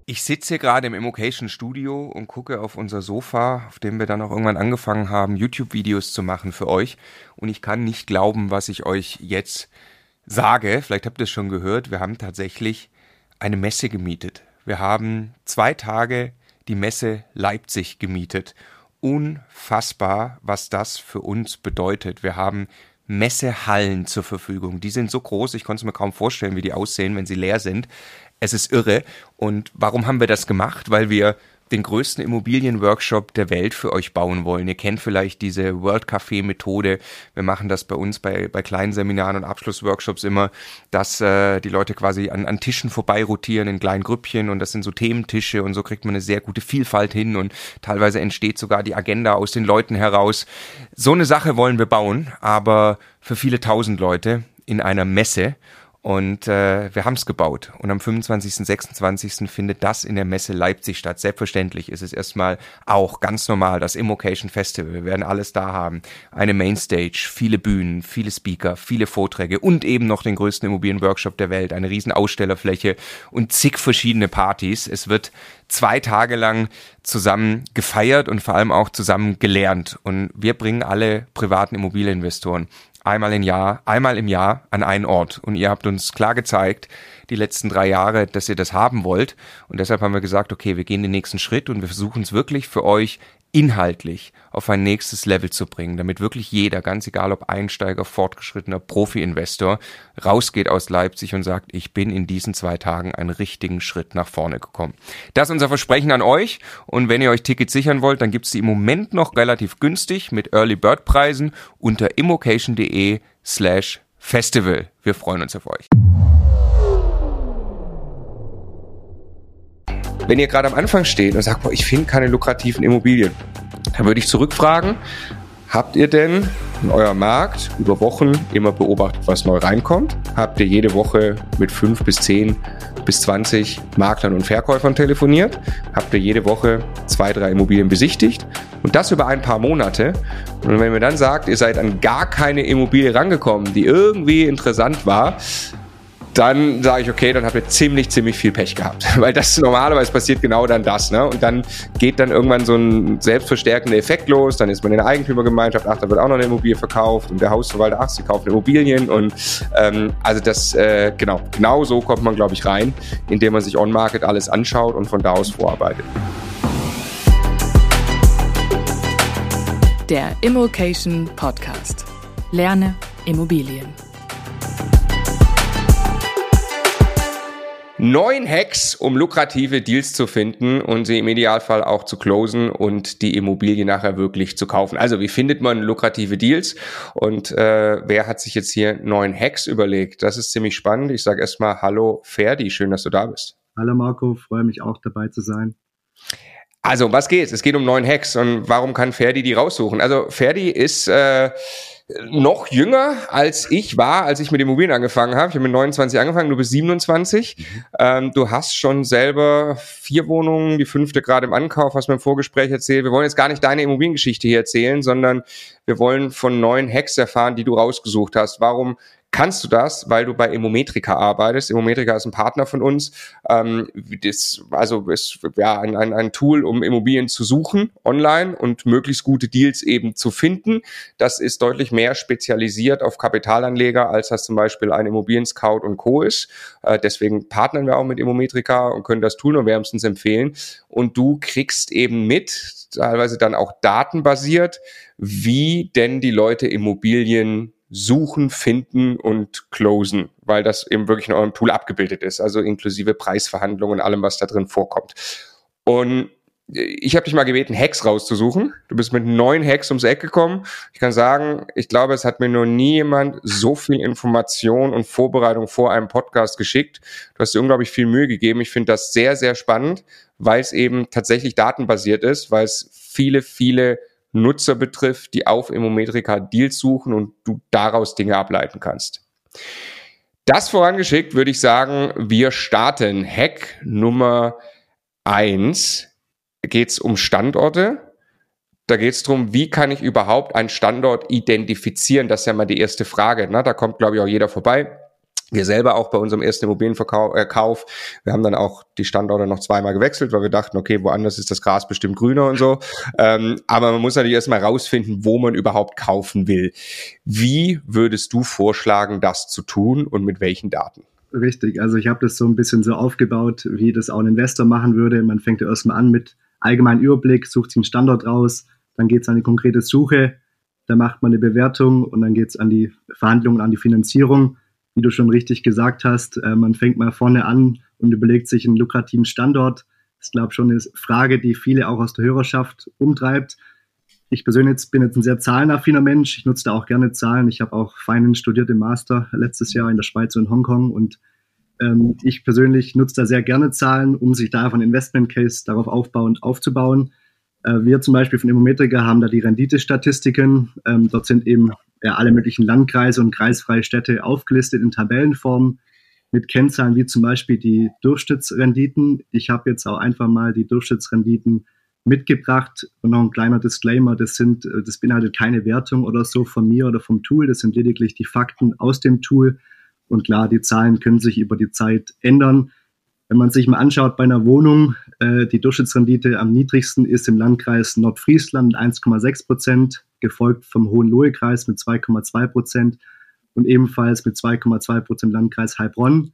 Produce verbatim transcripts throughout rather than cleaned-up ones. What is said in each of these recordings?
Ich sitze hier gerade im Immocation Studio und gucke auf unser Sofa, auf dem wir dann auch irgendwann angefangen haben, YouTube-Videos zu machen für euch. Und ich kann nicht glauben, was ich euch jetzt sage. Vielleicht habt ihr es schon gehört. Wir haben tatsächlich eine Messe gemietet. Wir haben zwei Tage die Messe Leipzig gemietet. Unfassbar, was das für uns bedeutet. Wir haben Messehallen zur Verfügung. Die sind so groß, ich konnte es mir kaum vorstellen, wie die aussehen, wenn sie leer sind. Es ist irre. Und warum haben wir das gemacht? Weil wir den größten Immobilienworkshop der Welt für euch bauen wollen. Ihr kennt vielleicht diese World Café Methode. Wir machen das bei uns bei bei kleinen Seminaren und Abschlussworkshops immer, dass äh, die Leute quasi an, an Tischen vorbei rotieren in kleinen Grüppchen und das sind so Thementische und so kriegt man eine sehr gute Vielfalt hin und teilweise entsteht sogar die Agenda aus den Leuten heraus. So eine Sache wollen wir bauen, aber für viele tausend Leute in einer Messe. Und äh, wir haben es gebaut. Und am fünfundzwanzigsten, sechsundzwanzigsten findet das in der Messe Leipzig statt. Selbstverständlich ist es erstmal auch ganz normal das Immocation Festival. Wir werden alles da haben. Eine Mainstage, viele Bühnen, viele Speaker, viele Vorträge und eben noch den größten Immobilienworkshop der Welt, eine riesen Ausstellerfläche und zig verschiedene Partys. Es wird zwei Tage lang zusammen gefeiert und vor allem auch zusammen gelernt. Und wir bringen alle privaten Immobilieninvestoren einmal im Jahr, einmal im Jahr an einen Ort. Und ihr habt uns klar gezeigt, die letzten drei Jahre, dass ihr das haben wollt. Und deshalb haben wir gesagt, okay, wir gehen den nächsten Schritt und wir versuchen es wirklich für euch inhaltlich auf ein nächstes Level zu bringen, damit wirklich jeder, ganz egal ob Einsteiger, fortgeschrittener, Profi-Investor, rausgeht aus Leipzig und sagt, ich bin in diesen zwei Tagen einen richtigen Schritt nach vorne gekommen. Das ist unser Versprechen an euch und wenn ihr euch Tickets sichern wollt, dann gibt's die im Moment noch relativ günstig mit Early Bird Preisen unter immocation.de slash Festival. Wir freuen uns auf euch. Wenn ihr gerade am Anfang steht und sagt, boah, ich finde keine lukrativen Immobilien, dann würde ich zurückfragen, habt ihr denn in eurem Markt über Wochen immer beobachtet, was neu reinkommt? Habt ihr jede Woche mit fünf bis zehn bis zwanzig Maklern und Verkäufern telefoniert? Habt ihr jede Woche zwei, drei Immobilien besichtigt? Und das über ein paar Monate. Und wenn ihr dann sagt, ihr seid an gar keine Immobilie rangekommen, die irgendwie interessant war, dann sage ich, okay, dann habt ihr ziemlich, ziemlich viel Pech gehabt. Weil das normalerweise passiert genau dann das, ne? Und dann geht dann irgendwann so ein selbstverstärkender Effekt los, dann ist man in der Eigentümergemeinschaft, ach, da wird auch noch eine Immobilie verkauft und der Hausverwalter, ach, sie kaufen Immobilien und ähm, also das, äh, genau, genau so kommt man, glaube ich, rein, indem man sich on-market alles anschaut und von da aus vorarbeitet. Der Immocation Podcast. Lerne Immobilien. Neun Hacks, um lukrative Deals zu finden und sie im Idealfall auch zu closen und die Immobilie nachher wirklich zu kaufen. Also wie findet man lukrative Deals und äh, wer hat sich jetzt hier neun Hacks überlegt? Das ist ziemlich spannend. Ich sage erstmal Hallo Ferdi, schön, dass du da bist. Hallo Marco, freue mich auch dabei zu sein. Also um was geht's? Es geht um neun Hacks und warum kann Ferdi die raussuchen? Also Ferdi ist äh, noch jünger als ich war, als ich mit Immobilien angefangen habe. Ich habe mit neunundzwanzig angefangen, du bist siebenundzwanzig. Mhm. Ähm, du hast schon selber vier Wohnungen, die fünfte gerade im Ankauf, hast mir im Vorgespräch erzählt. Wir wollen jetzt gar nicht deine Immobiliengeschichte hier erzählen, sondern wir wollen von neun Hacks erfahren, die du rausgesucht hast. Warum kannst du das? Weil du bei Immometrika arbeitest. Immometrika ist ein Partner von uns. Ähm, das, also ist ja ein, ein, ein Tool, um Immobilien zu suchen online und möglichst gute Deals eben zu finden. Das ist deutlich mehr spezialisiert auf Kapitalanleger, als das zum Beispiel ein Immobilien-Scout und Co. ist. Äh, deswegen partnern wir auch mit Immometrika und können das Tool nur wärmstens empfehlen. Und du kriegst eben mit, teilweise dann auch datenbasiert, wie denn die Leute Immobilien suchen, finden und closen, weil das eben wirklich in eurem Tool abgebildet ist, also inklusive Preisverhandlungen und allem, was da drin vorkommt. Und ich habe dich mal gebeten, Hacks rauszusuchen. Du bist mit neun Hacks ums Eck gekommen. Ich kann sagen, ich glaube, es hat mir noch nie jemand so viel Information und Vorbereitung vor einem Podcast geschickt. Du hast dir unglaublich viel Mühe gegeben. Ich finde das sehr, sehr spannend, weil es eben tatsächlich datenbasiert ist, weil es viele, viele Nutzer betrifft, die auf Immometrika Deals suchen und du daraus Dinge ableiten kannst. Das vorangeschickt würde ich sagen, wir starten. Hack Nummer eins. Da geht es um Standorte. Da geht es darum, wie kann ich überhaupt einen Standort identifizieren? Das ist ja mal die erste Frage. Ne? Da kommt, glaube ich, auch jeder vorbei. Wir selber auch bei unserem ersten Immobilienverkauf, äh, Kauf, wir haben dann auch die Standorte noch zweimal gewechselt, weil wir dachten, okay, woanders ist das Gras bestimmt grüner und so. Ähm, aber man muss natürlich erstmal rausfinden, wo man überhaupt kaufen will. Wie würdest du vorschlagen, das zu tun und mit welchen Daten? Richtig, also ich habe das so ein bisschen so aufgebaut, wie das auch ein Investor machen würde. Man fängt ja erstmal an mit allgemeinen Überblick, sucht sich einen Standort raus, dann geht es an die konkrete Suche, dann macht man eine Bewertung und dann geht es an die Verhandlungen, an die Finanzierung. Wie du schon richtig gesagt hast, äh, man fängt mal vorne an und überlegt sich einen lukrativen Standort. Das ist, glaube ich, schon eine Frage, die viele auch aus der Hörerschaft umtreibt. Ich persönlich bin jetzt ein sehr zahlenaffiner Mensch. Ich nutze da auch gerne Zahlen. Ich habe auch Finance studiert im Master letztes Jahr in der Schweiz und Hongkong. Und ähm, ich persönlich nutze da sehr gerne Zahlen, um sich da von Investment Case darauf aufbauend aufzubauen. Äh, wir zum Beispiel von Immometrica haben da die Renditestatistiken. Ähm, dort sind eben ja, alle möglichen Landkreise und kreisfreie Städte aufgelistet in Tabellenform mit Kennzahlen wie zum Beispiel die Durchschnittsrenditen. Ich habe jetzt auch einfach mal die Durchschnittsrenditen mitgebracht und noch ein kleiner Disclaimer, das sind, das beinhaltet keine Wertung oder so von mir oder vom Tool, das sind lediglich die Fakten aus dem Tool und klar, die Zahlen können sich über die Zeit ändern. Wenn man sich mal anschaut bei einer Wohnung, äh, die Durchschnittsrendite am niedrigsten ist im Landkreis Nordfriesland mit eins Komma sechs Prozent, gefolgt vom Hohenlohe-Kreis mit zwei Komma zwei Prozent und ebenfalls mit zwei Komma zwei Prozent Landkreis Heilbronn.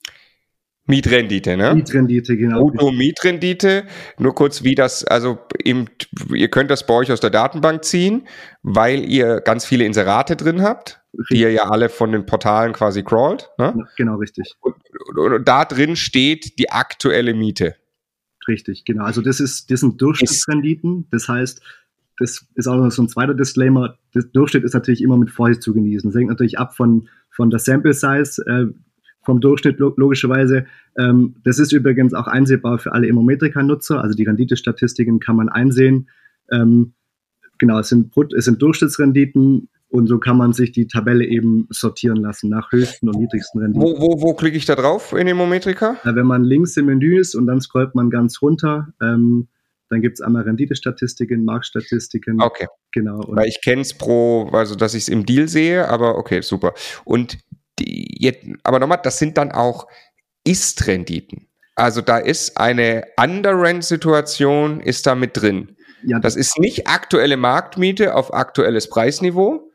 Mietrendite, ne? Mietrendite, genau. Brutto-Mietrendite, nur kurz wie das, also im, ihr könnt das bei euch aus der Datenbank ziehen, weil ihr ganz viele Inserate drin habt, richtig, die ihr ja alle von den Portalen quasi crawlt, ne? Ja, genau, richtig. Und, und, und da drin steht die aktuelle Miete. Richtig, genau. Also das ist, das sind Durchschnittsrenditen, das heißt, das ist auch noch so ein zweiter Disclaimer, der Durchschnitt ist natürlich immer mit Vorsicht zu genießen. Das hängt natürlich ab von, von der Sample Size, äh, vom Durchschnitt logischerweise. Ähm, das ist übrigens auch einsehbar für alle Immometrica-Nutzer, also die Renditestatistiken kann man einsehen. Ähm, genau, es sind, es sind Durchschnittsrenditen und so kann man sich die Tabelle eben sortieren lassen nach höchsten und niedrigsten Renditen. Wo, wo, wo klicke ich da drauf in Immometrica? Äh, wenn man links im Menü ist und dann scrollt man ganz runter, ähm, dann gibt es einmal Renditestatistiken, Marktstatistiken. Okay. Genau. Und weil ich kenne es pro, also dass ich es im Deal sehe, aber okay, super. Und die, jetzt, aber nochmal, das sind dann auch Ist-Renditen. Also da ist eine Under-Rent-Situation ist da mit drin. Ja, das ist nicht aktuelle Marktmiete auf aktuelles Preisniveau,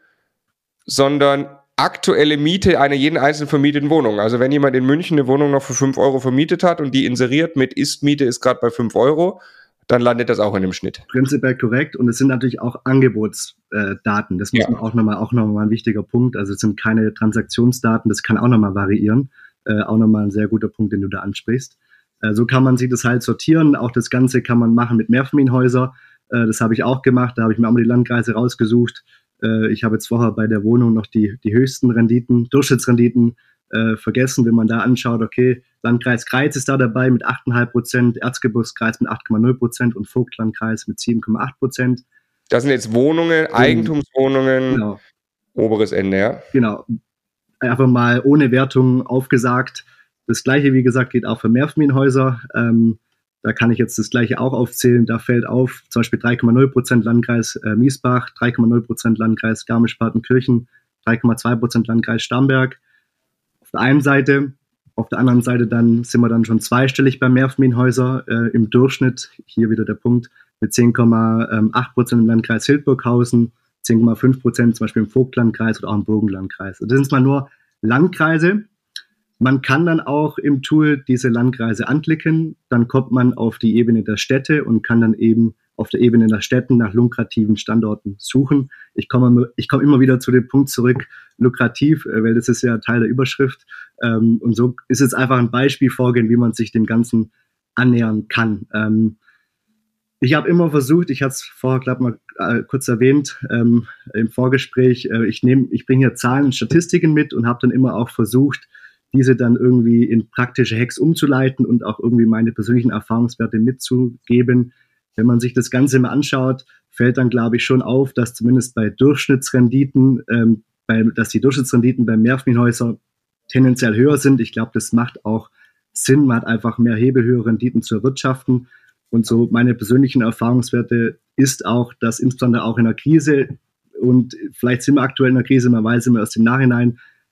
sondern aktuelle Miete einer jeden einzelnen vermieteten Wohnung. Also wenn jemand in München eine Wohnung noch für fünf Euro vermietet hat und die inseriert mit Ist-Miete ist gerade bei fünf Euro, dann landet das auch in dem Schnitt. Prinzipiell korrekt. Und es sind natürlich auch Angebotsdaten. Äh, das muss ja. man auch nochmal, auch nochmal ein wichtiger Punkt. Also es sind keine Transaktionsdaten. Das kann auch nochmal variieren. Äh, auch nochmal ein sehr guter Punkt, den du da ansprichst. Äh, so kann man sich das halt sortieren. Auch das Ganze kann man machen mit Mehrfamilienhäusern. Äh, das habe ich auch gemacht. Da habe ich mir auch mal die Landkreise rausgesucht. Äh, ich habe jetzt vorher bei der Wohnung noch die, die höchsten Renditen, Durchschnittsrenditen äh, vergessen. Wenn man da anschaut, okay, Landkreis Greiz ist da dabei mit acht Komma fünf Prozent, Erzgebirgskreis mit acht Komma null Prozent und Vogtlandkreis mit sieben Komma acht Prozent. Das sind jetzt Wohnungen, Eigentumswohnungen, genau. Oberes Ende, ja? Genau. Einfach mal ohne Wertung aufgesagt. Das Gleiche, wie gesagt, geht auch für Mehrfamilienhäuser. Ähm, da kann ich jetzt das Gleiche auch aufzählen. Da fällt auf zum Beispiel drei Komma null Prozent Landkreis äh, Miesbach, drei Komma null Prozent Landkreis Garmisch-Partenkirchen, drei Komma zwei Prozent Landkreis Starnberg. Auf der einen Seite. Auf der anderen Seite dann sind wir dann schon zweistellig bei Mehrfamilienhäusern äh, im Durchschnitt. Hier wieder der Punkt mit zehn Komma acht Prozent im Landkreis Hildburghausen, zehn Komma fünf Prozent zum Beispiel im Vogtlandkreis oder auch im Burgenlandkreis. Das sind mal nur Landkreise. Man kann dann auch im Tool diese Landkreise anklicken. Dann kommt man auf die Ebene der Städte und kann dann eben auf der Ebene der Städten nach lukrativen Standorten suchen. Ich komme, ich komme immer wieder zu dem Punkt zurück, lukrativ, weil das ist ja Teil der Überschrift. Und so ist es einfach ein Beispiel vorgehen, wie man sich dem Ganzen annähern kann. Ich habe immer versucht, ich hatte es vorher, glaube ich, mal kurz erwähnt im Vorgespräch, ich, nehm, ich bringe hier Zahlen und Statistiken mit und habe dann immer auch versucht, diese dann irgendwie in praktische Hacks umzuleiten und auch irgendwie meine persönlichen Erfahrungswerte mitzugeben. Wenn man sich das Ganze mal anschaut, fällt dann, glaube ich, schon auf, dass zumindest bei Durchschnittsrenditen, ähm, bei, dass die Durchschnittsrenditen bei Mehrfamilienhäusern tendenziell höher sind. Ich glaube, das macht auch Sinn. Man hat einfach mehr Hebel, höhere Renditen zu erwirtschaften. Und so meine persönlichen Erfahrungswerte ist auch, dass insbesondere auch in der Krise, und vielleicht sind wir aktuell in der Krise, man weiß immer erst im Nachhinein,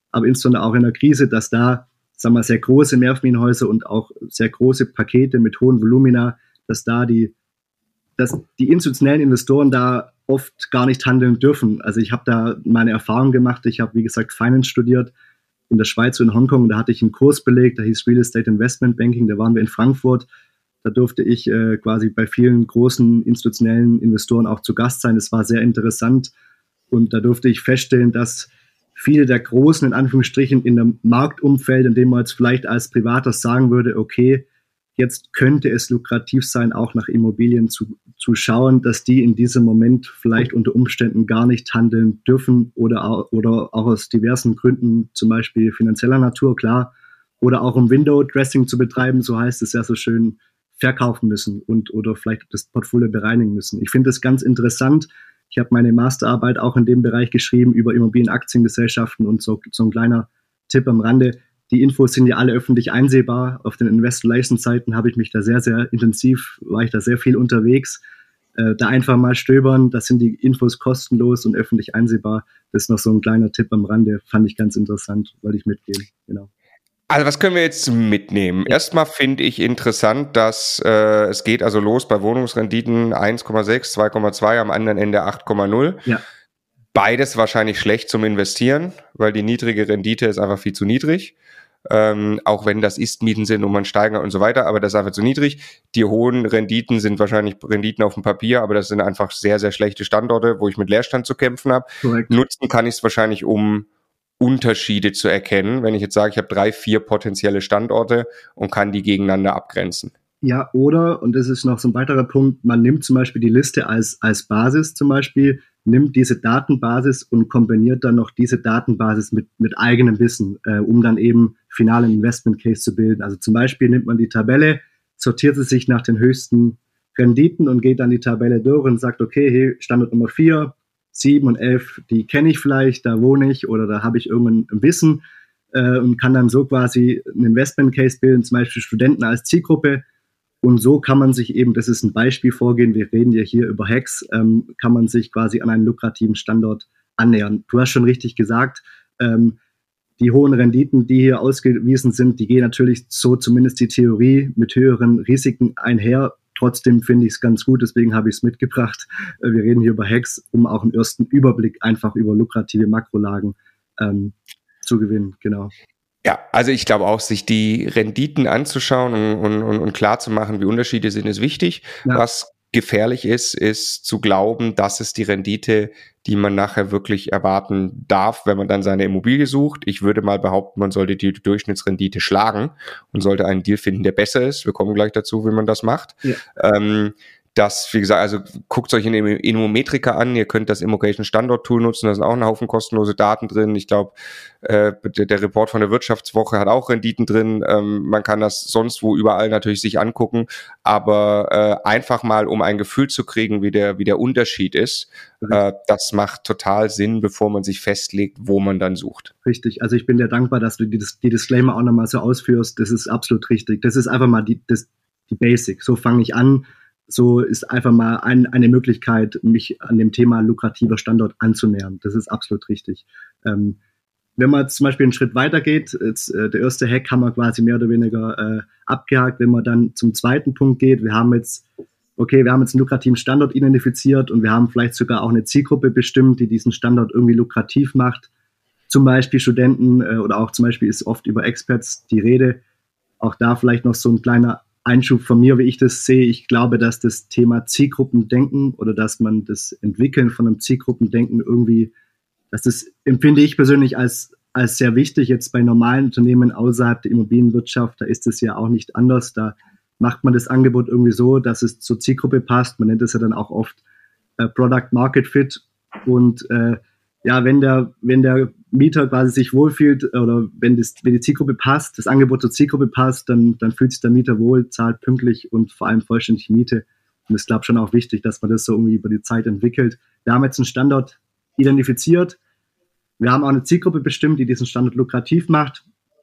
aber insbesondere auch in der Krise, dass da, sagen wir, sehr große Mehrfamilienhäuser und auch sehr große Pakete mit hohen Volumina, dass da die, dass die institutionellen Investoren da oft gar nicht handeln dürfen. Also ich habe da meine Erfahrung gemacht. Ich habe, wie gesagt, Finance studiert in der Schweiz und in Hongkong. Da hatte ich einen Kurs belegt, der hieß Real Estate Investment Banking. Da waren wir in Frankfurt. Da durfte ich äh, quasi bei vielen großen institutionellen Investoren auch zu Gast sein. Das war sehr interessant. Und da durfte ich feststellen, dass viele der großen, in Anführungsstrichen, in einem Marktumfeld, in dem man jetzt vielleicht als Privater sagen würde, okay, jetzt könnte es lukrativ sein, auch nach Immobilien zu, zu schauen, dass die in diesem Moment vielleicht unter Umständen gar nicht handeln dürfen oder, oder auch aus diversen Gründen, zum Beispiel finanzieller Natur, klar, oder auch um Window-Dressing zu betreiben, so heißt es ja so schön, verkaufen müssen und oder vielleicht das Portfolio bereinigen müssen. Ich finde das ganz interessant. Ich habe meine Masterarbeit auch in dem Bereich geschrieben über Immobilienaktiengesellschaften und so, so ein kleiner Tipp am Rande. Die Infos sind ja alle öffentlich einsehbar. Auf den Investor License Seiten habe ich mich da sehr, sehr intensiv, war ich da sehr viel unterwegs. Äh, da einfach mal stöbern, da sind die Infos kostenlos und öffentlich einsehbar. Das ist noch so ein kleiner Tipp am Rande, fand ich ganz interessant, wollte ich mitgeben. Genau. Also was können wir jetzt mitnehmen? Ja. Erstmal finde ich interessant, dass äh, es geht also los bei Wohnungsrenditen eins Komma sechs, zwei Komma zwei, am anderen Ende acht Komma null. Ja. Beides wahrscheinlich schlecht zum Investieren, weil die niedrige Rendite ist einfach viel zu niedrig. Ähm, auch wenn das Ist-Mieten sind und man steigert und so weiter, aber das ist einfach zu niedrig. Die hohen Renditen sind wahrscheinlich Renditen auf dem Papier, aber das sind einfach sehr, sehr schlechte Standorte, wo ich mit Leerstand zu kämpfen habe. Correct. Nutzen kann ich es wahrscheinlich, um Unterschiede zu erkennen, wenn ich jetzt sage, ich habe drei, vier potenzielle Standorte und kann die gegeneinander abgrenzen. Ja, oder, und das ist noch so ein weiterer Punkt, man nimmt zum Beispiel die Liste als, als Basis zum Beispiel, nimmt diese Datenbasis und kombiniert dann noch diese Datenbasis mit, mit eigenem Wissen, äh, um dann eben finalen Investment Case zu bilden. Also zum Beispiel nimmt man die Tabelle, sortiert sie sich nach den höchsten Renditen und geht dann die Tabelle durch und sagt, okay, hey, Standort Nummer vier, sieben und elf, die kenne ich vielleicht, da wohne ich oder da habe ich irgendein Wissen äh, und kann dann so quasi einen Investment Case bilden, zum Beispiel Studenten als Zielgruppe. Und so kann man sich eben, das ist ein Beispiel vorgehen, wir reden ja hier über Hacks, ähm, kann man sich quasi an einen lukrativen Standort annähern. Du hast schon richtig gesagt, ähm, die hohen Renditen, die hier ausgewiesen sind, die gehen natürlich, so zumindest die Theorie, mit höheren Risiken einher. Trotzdem finde ich es ganz gut, deswegen habe ich es mitgebracht. Äh, wir reden hier über Hacks, um auch einen ersten Überblick einfach über lukrative Makrolagen ähm, zu gewinnen. Genau. Ja, also ich glaube auch, sich die Renditen anzuschauen und, und, und klar zu machen, wie Unterschiede sind, ist wichtig. Ja. Was gefährlich ist, ist zu glauben, das ist die Rendite, die man nachher wirklich erwarten darf, wenn man dann seine Immobilie sucht. Ich würde mal behaupten, man sollte die Durchschnittsrendite schlagen und sollte einen Deal finden, der besser ist. Wir kommen gleich dazu, wie man das macht. Ja. Ähm, Das, wie gesagt, also guckt euch in Immometrika an, ihr könnt das Immocation Standort Tool nutzen, da sind auch ein Haufen kostenlose Daten drin. Ich glaube, äh, der, der Report von der Wirtschaftswoche hat auch Renditen drin. Ähm, man kann das sonst wo überall natürlich sich angucken, aber äh, einfach mal, um ein Gefühl zu kriegen, wie der, wie der Unterschied ist, mhm. äh, das macht total Sinn, bevor man sich festlegt, wo man dann sucht. Richtig, also ich bin dir dankbar, dass du die, die Disclaimer auch nochmal so ausführst. Das ist absolut richtig. Das ist einfach mal die, das, die Basic. So fange ich an. So ist einfach mal ein, eine Möglichkeit, mich an dem Thema lukrativer Standort anzunähern. Das ist absolut richtig. Ähm, wenn man zum Beispiel einen Schritt weiter geht, jetzt, äh, der erste Hack haben wir quasi mehr oder weniger äh, abgehakt. Wenn man dann zum zweiten Punkt geht, wir haben jetzt, okay, wir haben jetzt einen lukrativen Standort identifiziert und wir haben vielleicht sogar auch eine Zielgruppe bestimmt, die diesen Standort irgendwie lukrativ macht. Zum Beispiel Studenten äh, oder auch zum Beispiel ist oft über Experts die Rede. Auch da vielleicht noch so ein kleiner Einschub von mir, wie ich das sehe. Ich glaube, dass das Thema Zielgruppendenken oder dass man das Entwickeln von einem Zielgruppendenken irgendwie, dass das empfinde ich persönlich als, als sehr wichtig. Jetzt bei normalen Unternehmen außerhalb der Immobilienwirtschaft, da ist es ja auch nicht anders. Da macht man das Angebot irgendwie so, dass es zur Zielgruppe passt. Man nennt es ja dann auch oft äh, Product Market Fit. Und äh, ja, wenn der, wenn der Mieter quasi sich wohlfühlt oder wenn, das, wenn die Zielgruppe passt, das Angebot zur Zielgruppe passt, dann, dann fühlt sich der Mieter wohl, zahlt pünktlich und vor allem vollständig Miete. Und es ist, glaube ich, schon auch wichtig, dass man das so irgendwie über die Zeit entwickelt. Wir haben jetzt einen Standort identifiziert. Wir haben auch eine Zielgruppe bestimmt, die diesen Standort lukrativ macht.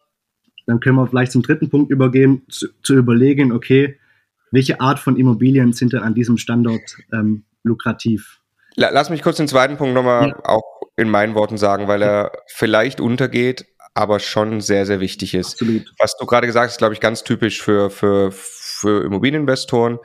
Dann können wir vielleicht zum dritten Punkt übergehen, zu, zu überlegen, okay, welche Art von Immobilien sind denn an diesem Standort ähm, lukrativ? Lass mich kurz den zweiten Punkt nochmal ja. auch in meinen Worten sagen, weil er vielleicht untergeht, aber schon sehr, sehr wichtig ist. Absolut. Was du gerade gesagt hast, glaube ich, ganz typisch für, für, für Immobilieninvestoren,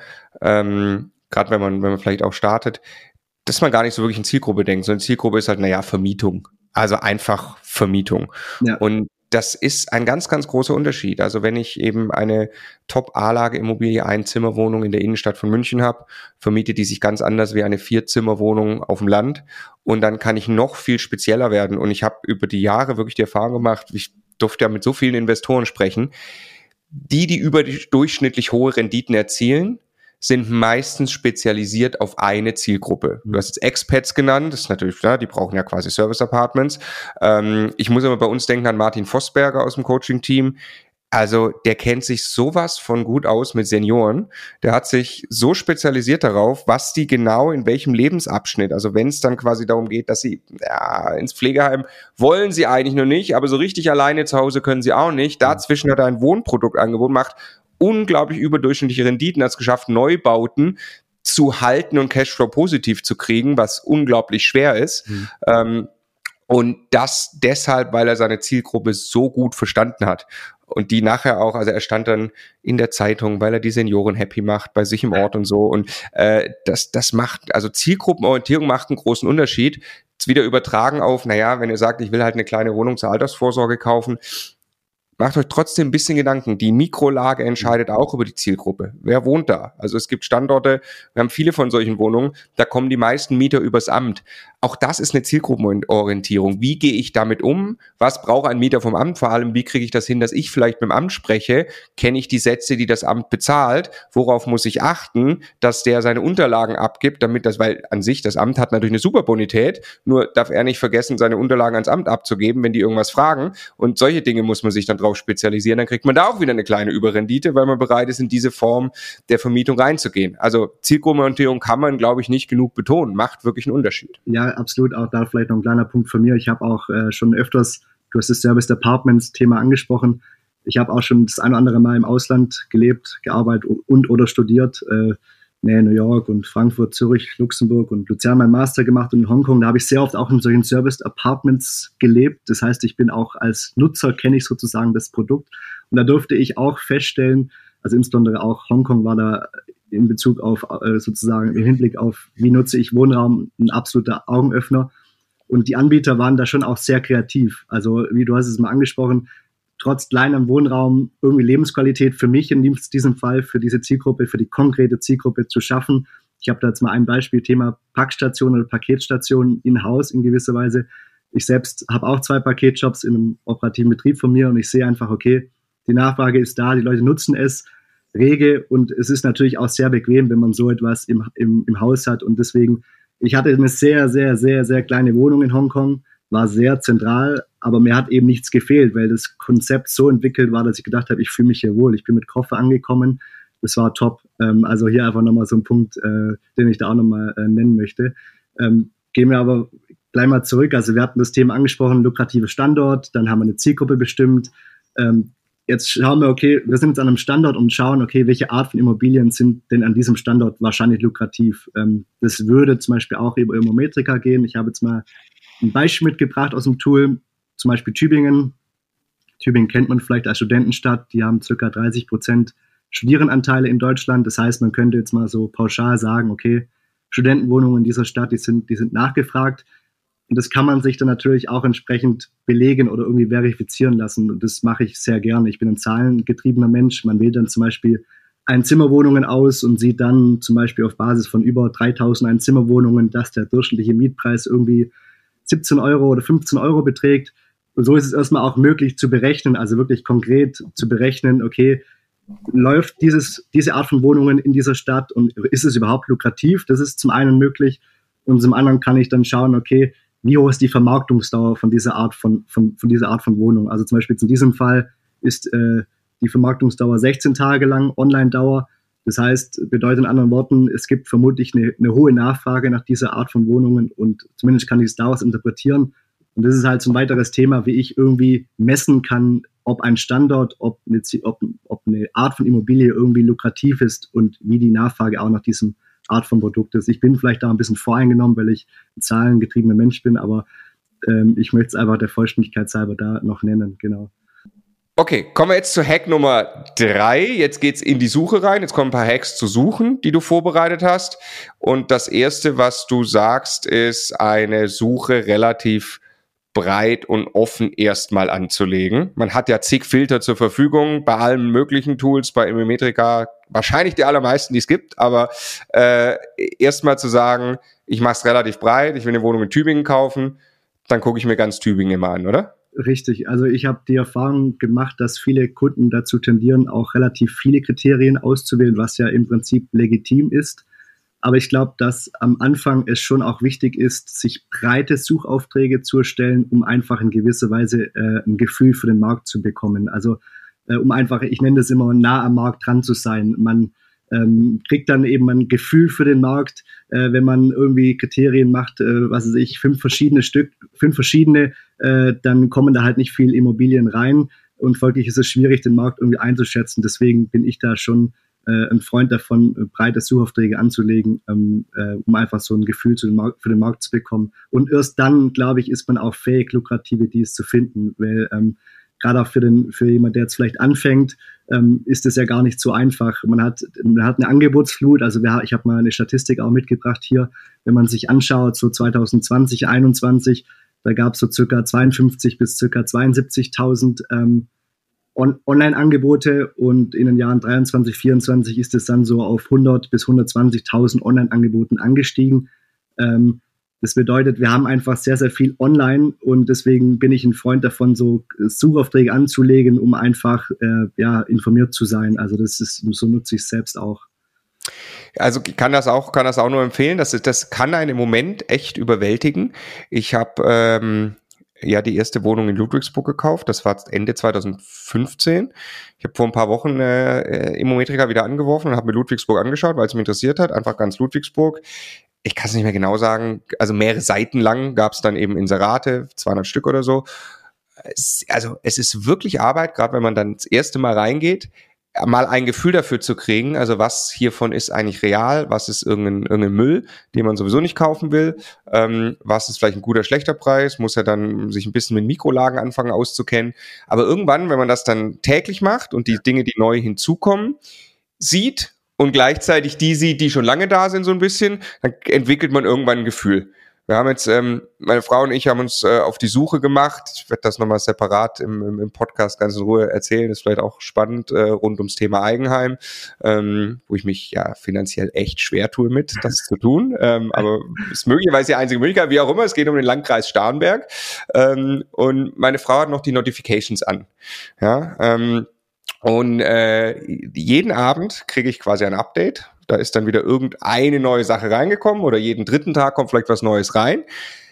ähm, gerade wenn man, wenn man vielleicht auch startet, dass man gar nicht so wirklich in Zielgruppe denkt, sondern Zielgruppe ist halt, naja, Vermietung. Also einfach Vermietung. Ja. Und das ist ein ganz, ganz großer Unterschied. Also wenn ich eben eine Top-A-Lage-Immobilie, Einzimmerwohnung in der Innenstadt von München habe, vermietet die sich ganz anders wie eine Vierzimmerwohnung auf dem Land. Und dann kann ich noch viel spezieller werden. Und ich habe über die Jahre wirklich die Erfahrung gemacht, ich durfte ja mit so vielen Investoren sprechen, die, die überdurchschnittlich hohe Renditen erzielen, sind meistens spezialisiert auf eine Zielgruppe. Du hast jetzt Expats genannt, das ist natürlich klar, die brauchen ja quasi Service-Apartments. Ähm, ich muss immer bei uns denken an Martin Vosberger aus dem Coaching-Team. Also der kennt sich sowas von gut aus mit Senioren. Der hat sich so spezialisiert darauf, was die genau in welchem Lebensabschnitt, also wenn es dann quasi darum geht, dass sie ja, ins Pflegeheim wollen sie eigentlich noch nicht, aber so richtig alleine zu Hause können sie auch nicht. Dazwischen hat er ein Wohnproduktangebot, macht unglaublich überdurchschnittliche Renditen, hat es geschafft, Neubauten zu halten und Cashflow positiv zu kriegen, was unglaublich schwer ist. Mhm. Ähm, und das deshalb, weil er seine Zielgruppe so gut verstanden hat. Und die nachher auch, also er stand dann in der Zeitung, weil er die Senioren happy macht, bei sich im Ort und so. Und äh, das, das macht, also Zielgruppenorientierung macht einen großen Unterschied. Jetzt wieder übertragen auf, naja, wenn ihr sagt, ich will halt eine kleine Wohnung zur Altersvorsorge kaufen, macht euch trotzdem ein bisschen Gedanken. Die Mikrolage entscheidet auch über die Zielgruppe. Wer wohnt da? Also es gibt Standorte, wir haben viele von solchen Wohnungen, da kommen die meisten Mieter übers Amt. Auch das ist eine Zielgruppenorientierung. Wie gehe ich damit um? Was braucht ein Mieter vom Amt? Vor allem, wie kriege ich das hin, dass ich vielleicht mit dem Amt spreche? Kenne ich die Sätze, die das Amt bezahlt? Worauf muss ich achten, dass der seine Unterlagen abgibt, damit das, weil an sich, das Amt hat natürlich eine super Bonität, nur darf er nicht vergessen, seine Unterlagen ans Amt abzugeben, wenn die irgendwas fragen. Und solche Dinge muss man sich dann drauf spezialisieren. Dann kriegt man da auch wieder eine kleine Überrendite, weil man bereit ist, in diese Form der Vermietung reinzugehen. Also Zielgruppenorientierung kann man, glaube ich, nicht genug betonen. Macht wirklich einen Unterschied. Ja, absolut. Auch da vielleicht noch ein kleiner Punkt von mir. Ich habe auch äh, schon öfters, du hast das Service Apartments Thema angesprochen. Ich habe auch schon das ein oder andere Mal im Ausland gelebt, gearbeitet und oder studiert. Äh, nee, New York und Frankfurt, Zürich, Luxemburg und Luzern meinen Master gemacht und in Hongkong. Da habe ich sehr oft auch in solchen Service Apartments gelebt. Das heißt, ich bin auch als Nutzer, kenne ich sozusagen das Produkt. Und da durfte ich auch feststellen, also insbesondere auch Hongkong war da in Bezug auf äh, sozusagen im Hinblick auf, wie nutze ich Wohnraum, ein absoluter Augenöffner. Und die Anbieter waren da schon auch sehr kreativ. Also wie du hast es mal angesprochen, trotz kleinem Wohnraum irgendwie Lebensqualität für mich in diesem Fall, für diese Zielgruppe, für die konkrete Zielgruppe zu schaffen. Ich habe da jetzt mal ein Beispiel, Thema Packstation oder Paketstation in-house in gewisser Weise. Ich selbst habe auch zwei Paketjobs in einem operativen Betrieb von mir und ich sehe einfach, okay, die Nachfrage ist da, die Leute nutzen es rege und es ist natürlich auch sehr bequem, wenn man so etwas im, im, im Haus hat und deswegen, ich hatte eine sehr, sehr, sehr, sehr kleine Wohnung in Hongkong, war sehr zentral, aber mir hat eben nichts gefehlt, weil das Konzept so entwickelt war, dass ich gedacht habe, ich fühle mich hier wohl, ich bin mit Koffer angekommen, das war top. Ähm, also hier einfach nochmal so ein Punkt, äh, den ich da auch nochmal äh, nennen möchte. Ähm, gehen wir aber gleich mal zurück, also wir hatten das Thema angesprochen, lukrativer Standort, dann haben wir eine Zielgruppe bestimmt. Ähm, jetzt schauen wir, okay, wir sind jetzt an einem Standort und schauen, okay, welche Art von Immobilien sind denn an diesem Standort wahrscheinlich lukrativ. Ähm, das würde zum Beispiel auch über Immometrika gehen. Ich habe jetzt mal ein Beispiel mitgebracht aus dem Tool, zum Beispiel Tübingen. Tübingen kennt man vielleicht als Studentenstadt, die haben ca. dreißig Prozent Studierendenanteile in Deutschland. Das heißt, man könnte jetzt mal so pauschal sagen, okay, Studentenwohnungen in dieser Stadt, die sind, die sind nachgefragt. Und das kann man sich dann natürlich auch entsprechend belegen oder irgendwie verifizieren lassen. Und das mache ich sehr gerne. Ich bin ein zahlengetriebener Mensch. Man wählt dann zum Beispiel Einzimmerwohnungen aus und sieht dann zum Beispiel auf Basis von über dreitausend Einzimmerwohnungen, dass der durchschnittliche Mietpreis irgendwie siebzehn Euro oder fünfzehn Euro beträgt. Und so ist es erstmal auch möglich zu berechnen, also wirklich konkret zu berechnen, okay, läuft dieses, diese Art von Wohnungen in dieser Stadt und ist es überhaupt lukrativ? Das ist zum einen möglich und zum anderen kann ich dann schauen, okay, wie hoch ist die Vermarktungsdauer von dieser Art von, von, von dieser Art von Wohnung? Also zum Beispiel in diesem Fall ist äh, die Vermarktungsdauer sechzehn Tage lang, Online-Dauer. Das heißt, bedeutet in anderen Worten, es gibt vermutlich eine, eine hohe Nachfrage nach dieser Art von Wohnungen und zumindest kann ich es daraus interpretieren. Und das ist halt so ein weiteres Thema, wie ich irgendwie messen kann, ob ein Standort, ob eine, ob, ob eine Art von Immobilie irgendwie lukrativ ist und wie die Nachfrage auch nach diesem Art von Produkt ist. Ich bin vielleicht da ein bisschen voreingenommen, weil ich ein zahlengetriebener Mensch bin, aber ähm, ich möchte es einfach der Vollständigkeit halber da noch nennen, genau. Okay, kommen wir jetzt zu Hack Nummer drei. Jetzt geht's in die Suche rein. Jetzt kommen ein paar Hacks zu suchen, die du vorbereitet hast. Und das erste, was du sagst, ist eine Suche relativ breit und offen erstmal anzulegen. Man hat ja zig Filter zur Verfügung bei allen möglichen Tools, bei Immometrika wahrscheinlich die allermeisten, die es gibt, aber äh, erstmal zu sagen, ich mache es relativ breit, ich will eine Wohnung in Tübingen kaufen, dann gucke ich mir ganz Tübingen immer an, oder? Richtig, also ich habe die Erfahrung gemacht, dass viele Kunden dazu tendieren, auch relativ viele Kriterien auszuwählen, was ja im Prinzip legitim ist. Aber ich glaube, dass am Anfang es schon auch wichtig ist, sich breite Suchaufträge zu erstellen, um einfach in gewisser Weise äh, ein Gefühl für den Markt zu bekommen. Also äh, um einfach, ich nenne das immer, nah am Markt dran zu sein. Man ähm, kriegt dann eben ein Gefühl für den Markt, äh, wenn man irgendwie Kriterien macht, äh, was weiß ich, fünf verschiedene Stück, fünf verschiedene, äh, dann kommen da halt nicht viel Immobilien rein und folglich ist es schwierig, den Markt irgendwie einzuschätzen. Deswegen bin ich da schon Äh, ein Freund davon, äh, breite Suchaufträge anzulegen, ähm, äh, um einfach so ein Gefühl zu den Markt, für den Markt zu bekommen. Und erst dann, glaube ich, ist man auch fähig, lukrative Deals zu finden, weil ähm, gerade auch für den für jemand, der jetzt vielleicht anfängt, ähm, ist es ja gar nicht so einfach. Man hat man hat eine Angebotsflut, also wir, ich habe mal eine Statistik auch mitgebracht hier, wenn man sich anschaut, so zwanzig zwanzig, einundzwanzig, da gab es so circa zweiundfünfzig bis circa zweiundsiebzigtausend ähm, On- Online-Angebote und in den Jahren dreiundzwanzig, vierundzwanzig ist es dann so auf hundert bis hundertzwanzigtausend Online-Angeboten angestiegen. Ähm, das bedeutet, wir haben einfach sehr, sehr viel online und deswegen bin ich ein Freund davon, so Suchaufträge anzulegen, um einfach äh, ja, informiert zu sein. Also das ist, so nutze ich es selbst auch. Also kann das auch, kann das auch nur empfehlen. Das, ist, das kann einen im Moment echt überwältigen. Ich habe ähm ja die erste Wohnung in Ludwigsburg gekauft. Das war Ende zweitausendfünfzehn. Ich habe vor ein paar Wochen äh, Immometrika wieder angeworfen und habe mir Ludwigsburg angeschaut, weil es mich interessiert hat. Einfach ganz Ludwigsburg. Ich kann es nicht mehr genau sagen. Also mehrere Seiten lang gab es dann eben Inserate, zweihundert Stück oder so. Es, also es ist wirklich Arbeit, gerade wenn man dann das erste Mal reingeht, mal ein Gefühl dafür zu kriegen, also was hiervon ist eigentlich real, was ist irgendein, irgendein Müll, den man sowieso nicht kaufen will, ähm, was ist vielleicht ein guter, schlechter Preis, muss ja dann sich ein bisschen mit Mikrolagen anfangen auszukennen, aber irgendwann, wenn man das dann täglich macht und die Dinge, die neu hinzukommen, sieht und gleichzeitig die sieht, die schon lange da sind so ein bisschen, dann entwickelt man irgendwann ein Gefühl. Wir haben jetzt, ähm, meine Frau und ich haben uns äh, auf die Suche gemacht. Ich werde das nochmal separat im, im, im Podcast ganz in Ruhe erzählen. Das ist vielleicht auch spannend äh, rund ums Thema Eigenheim, ähm, wo ich mich ja finanziell echt schwer tue mit, das zu tun. Ähm, aber ist möglicherweise die einzige Möglichkeit, wie auch immer. Es geht um den Landkreis Starnberg. Ähm, und meine Frau hat noch die Notifications an. Ja, ähm, und äh, jeden Abend kriege ich quasi ein Update. Da ist dann wieder irgendeine neue Sache reingekommen oder jeden dritten Tag kommt vielleicht was Neues rein.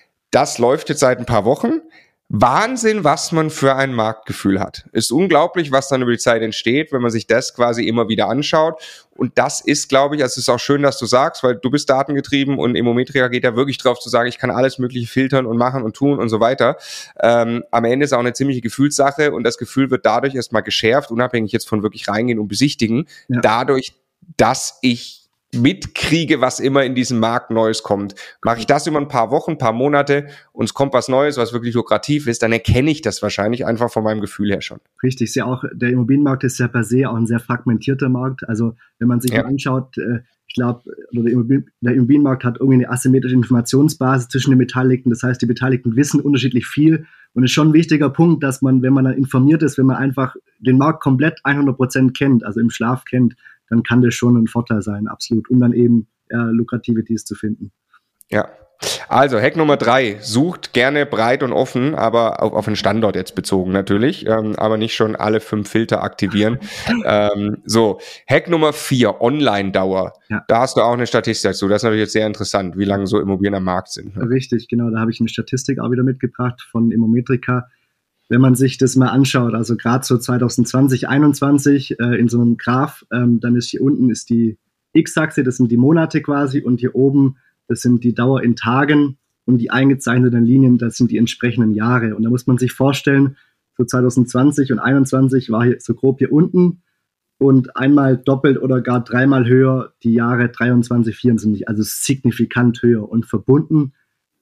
Das läuft jetzt seit ein paar Wochen. Wahnsinn, was man für ein Marktgefühl hat. Ist unglaublich, was dann über die Zeit entsteht, wenn man sich das quasi immer wieder anschaut. Und das ist, glaube ich, also es ist auch schön, dass du sagst, weil du bist datengetrieben und Immometrika geht da wirklich drauf zu sagen, ich kann alles Mögliche filtern und machen und tun und so weiter. Ähm, am Ende ist auch eine ziemliche Gefühlssache und das Gefühl wird dadurch erstmal geschärft, unabhängig jetzt von wirklich reingehen und besichtigen. Ja. Dadurch, dass ich mitkriege, was immer in diesem Markt Neues kommt. Mache ich das über ein paar Wochen, ein paar Monate und es kommt was Neues, was wirklich lukrativ ist, dann erkenne ich das wahrscheinlich einfach von meinem Gefühl her schon. Richtig, ist ja auch, der Immobilienmarkt ist ja per se auch ein sehr fragmentierter Markt. Also wenn man sich ja. mal anschaut, ich glaube, der Immobilienmarkt hat irgendwie eine asymmetrische Informationsbasis zwischen den Beteiligten. Das heißt, die Beteiligten wissen unterschiedlich viel und es ist schon ein wichtiger Punkt, dass man, wenn man dann informiert ist, wenn man einfach den Markt komplett hundert Prozent kennt, also im Schlaf kennt, dann kann das schon ein Vorteil sein, absolut, um dann eben ja, lukrative Deals zu finden. Ja, also Hack Nummer drei, sucht gerne breit und offen, aber auf, auf den Standort jetzt bezogen natürlich, ähm, aber nicht schon alle fünf Filter aktivieren. ähm, so, Hack Nummer vier, Online-Dauer. Ja. Da hast du auch eine Statistik dazu, das ist natürlich jetzt sehr interessant, wie lange so Immobilien am Markt sind. Ne? Richtig, genau, da habe ich eine Statistik auch wieder mitgebracht von Immometrika. Wenn man sich das mal anschaut, also gerade so zwanzig zwanzig, einundzwanzig äh, in so einem Graph, ähm, dann ist hier unten ist die X-Achse, das sind die Monate quasi und hier oben, das sind die Dauer in Tagen und die eingezeichneten Linien, das sind die entsprechenden Jahre. Und da muss man sich vorstellen, so zwanzig zwanzig und einundzwanzig war hier so grob hier unten und einmal doppelt oder gar dreimal höher die Jahre dreiundzwanzig, vierundzwanzig, also signifikant höher und verbunden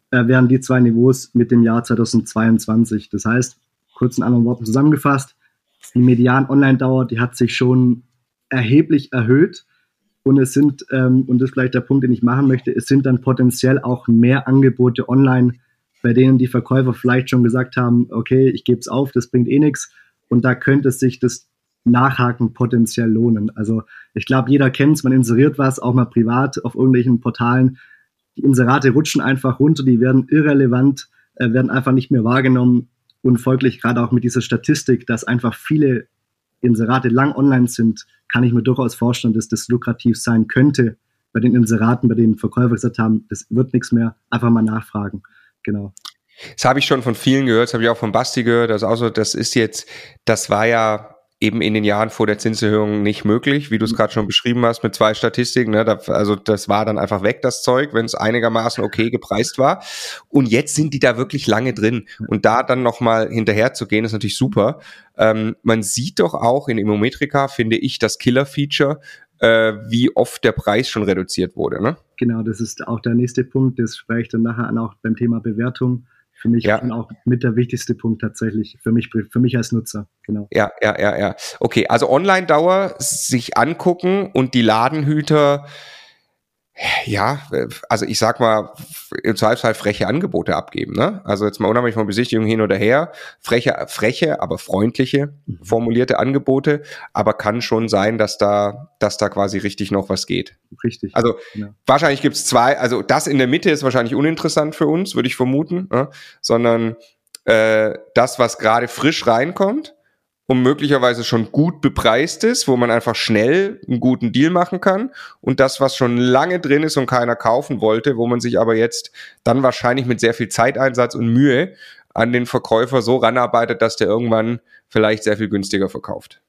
äh, wären die zwei Niveaus mit dem Jahr zweitausendzweiundzwanzig. Das heißt, kurz in anderen Worten zusammengefasst, die Median-Online-Dauer, die hat sich schon erheblich erhöht. Und es sind, ähm, und das ist vielleicht der Punkt, den ich machen möchte, es sind dann potenziell auch mehr Angebote online, bei denen die Verkäufer vielleicht schon gesagt haben, okay, ich gebe es auf, das bringt eh nichts. Und da könnte sich das Nachhaken potenziell lohnen. Also ich glaube, jeder kennt es, man inseriert was, auch mal privat auf irgendwelchen Portalen. Die Inserate rutschen einfach runter, die werden irrelevant, äh, werden einfach nicht mehr wahrgenommen. Und folglich gerade auch mit dieser Statistik, dass einfach viele Inserate lang online sind, kann ich mir durchaus vorstellen, dass das lukrativ sein könnte bei den Inseraten, bei denen Verkäufer gesagt haben, das wird nichts mehr, einfach mal nachfragen. Genau. Das habe ich schon von vielen gehört, das habe ich auch von Basti gehört, das, auch so, das ist jetzt, das war ja eben in den Jahren vor der Zinserhöhung nicht möglich, wie du es gerade schon beschrieben hast, mit zwei Statistiken, ne, da, also das war dann einfach weg, das Zeug, wenn es einigermaßen okay gepreist war. Und jetzt sind die da wirklich lange drin. Und da dann nochmal hinterher zu gehen, ist natürlich super. Ähm, man sieht doch auch in Immometrika, finde ich, das Killer-Feature, äh, wie oft der Preis schon reduziert wurde, ne? Genau, das ist auch der nächste Punkt, das spreche ich dann nachher an, auch beim Thema Bewertung. Für mich ja. auch mit der wichtigste Punkt tatsächlich, für mich, für mich als Nutzer, genau. Ja, ja, ja, ja. Okay, also Online-Dauer sich angucken und die Ladenhüter, ja, also ich sag mal, im Zweifelsfall freche Angebote abgeben, ne? Also jetzt mal unabhängig von Besichtigung hin oder her, freche, freche, aber freundliche, mhm. formulierte Angebote, aber kann schon sein, dass da, dass da quasi richtig noch was geht. Richtig. Also ja. wahrscheinlich gibt's zwei, also das in der Mitte ist wahrscheinlich uninteressant für uns, würde ich vermuten, ne? Sondern äh, das, was gerade frisch reinkommt und möglicherweise schon gut bepreist ist, wo man einfach schnell einen guten Deal machen kann, und das, was schon lange drin ist und keiner kaufen wollte, wo man sich aber jetzt dann wahrscheinlich mit sehr viel Zeiteinsatz und Mühe an den Verkäufer so ranarbeitet, dass der irgendwann vielleicht sehr viel günstiger verkauft.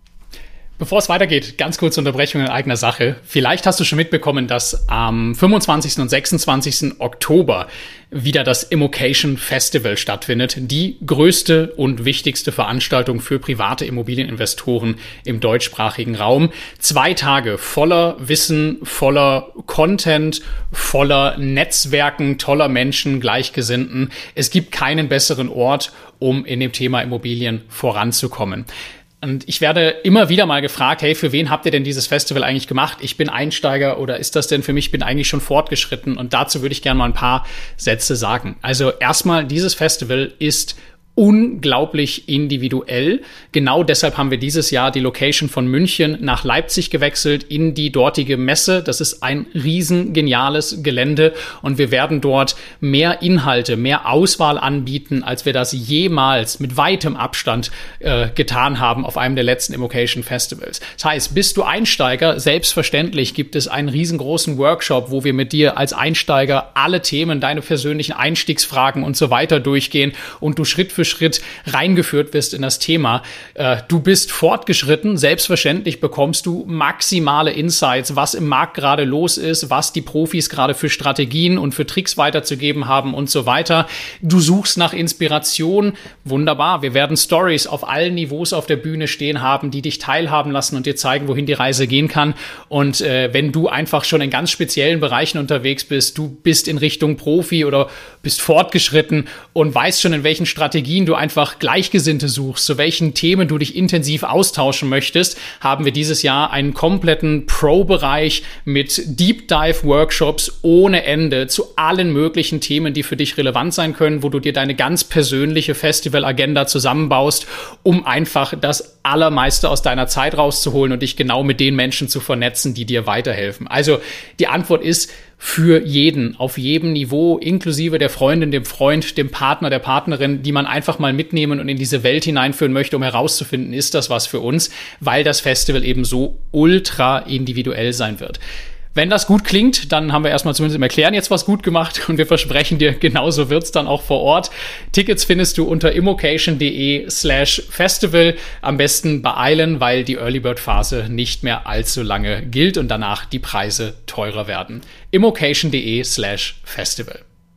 Bevor es weitergeht, ganz kurze Unterbrechung in eigener Sache. Vielleicht hast du schon mitbekommen, dass am fünfundzwanzigsten und sechsundzwanzigsten Oktober wieder das Immocation Festival stattfindet. Die größte und wichtigste Veranstaltung für private Immobilieninvestoren im deutschsprachigen Raum. Zwei Tage voller Wissen, voller Content, voller Netzwerken, toller Menschen, Gleichgesinnten. Es gibt keinen besseren Ort, um in dem Thema Immobilien voranzukommen. Und ich werde immer wieder mal gefragt, hey, für wen habt ihr denn dieses Festival eigentlich gemacht? Ich bin Einsteiger, oder ist das denn für mich, ich bin eigentlich schon fortgeschritten? Und dazu würde ich gerne mal ein paar Sätze sagen. Also erstmal, dieses Festival ist unglaublich individuell. Genau deshalb haben wir dieses Jahr die Location von München nach Leipzig gewechselt, in die dortige Messe. Das ist ein riesen geniales Gelände, und wir werden dort mehr Inhalte, mehr Auswahl anbieten, als wir das jemals mit weitem Abstand äh, getan haben auf einem der letzten Immocation Festivals. Das heißt, bist du Einsteiger, selbstverständlich gibt es einen riesengroßen Workshop, wo wir mit dir als Einsteiger alle Themen, deine persönlichen Einstiegsfragen und so weiter durchgehen und du Schritt für Schritt reingeführt wirst in das Thema. Äh, du bist fortgeschritten, selbstverständlich bekommst du maximale Insights, was im Markt gerade los ist, was die Profis gerade für Strategien und für Tricks weiterzugeben haben und so weiter. Du suchst nach Inspiration, wunderbar. Wir werden Stories auf allen Niveaus auf der Bühne stehen haben, die dich teilhaben lassen und dir zeigen, wohin die Reise gehen kann. Und äh, wenn du einfach schon in ganz speziellen Bereichen unterwegs bist, du bist in Richtung Profi oder bist fortgeschritten und weißt schon, in welchen Strategien du einfach Gleichgesinnte suchst, zu welchen Themen du dich intensiv austauschen möchtest, haben wir dieses Jahr einen kompletten Pro-Bereich mit Deep-Dive-Workshops ohne Ende zu allen möglichen Themen, die für dich relevant sein können, wo du dir deine ganz persönliche Festival-Agenda zusammenbaust, um einfach das Allermeiste aus deiner Zeit rauszuholen und dich genau mit den Menschen zu vernetzen, die dir weiterhelfen. Also die Antwort ist, für jeden, auf jedem Niveau, inklusive der Freundin, dem Freund, dem Partner, der Partnerin, die man einfach mal mitnehmen und in diese Welt hineinführen möchte, um herauszufinden, ist das was für uns, weil das Festival eben so ultra individuell sein wird. Wenn das gut klingt, dann haben wir erstmal zumindest im Erklären jetzt was gut gemacht, und wir versprechen dir, genauso wird's dann auch vor Ort. Tickets findest du unter immocation.de slash festival. Am besten beeilen, weil die Early Bird Phase nicht mehr allzu lange gilt und danach die Preise teurer werden. immocation.de slash festival.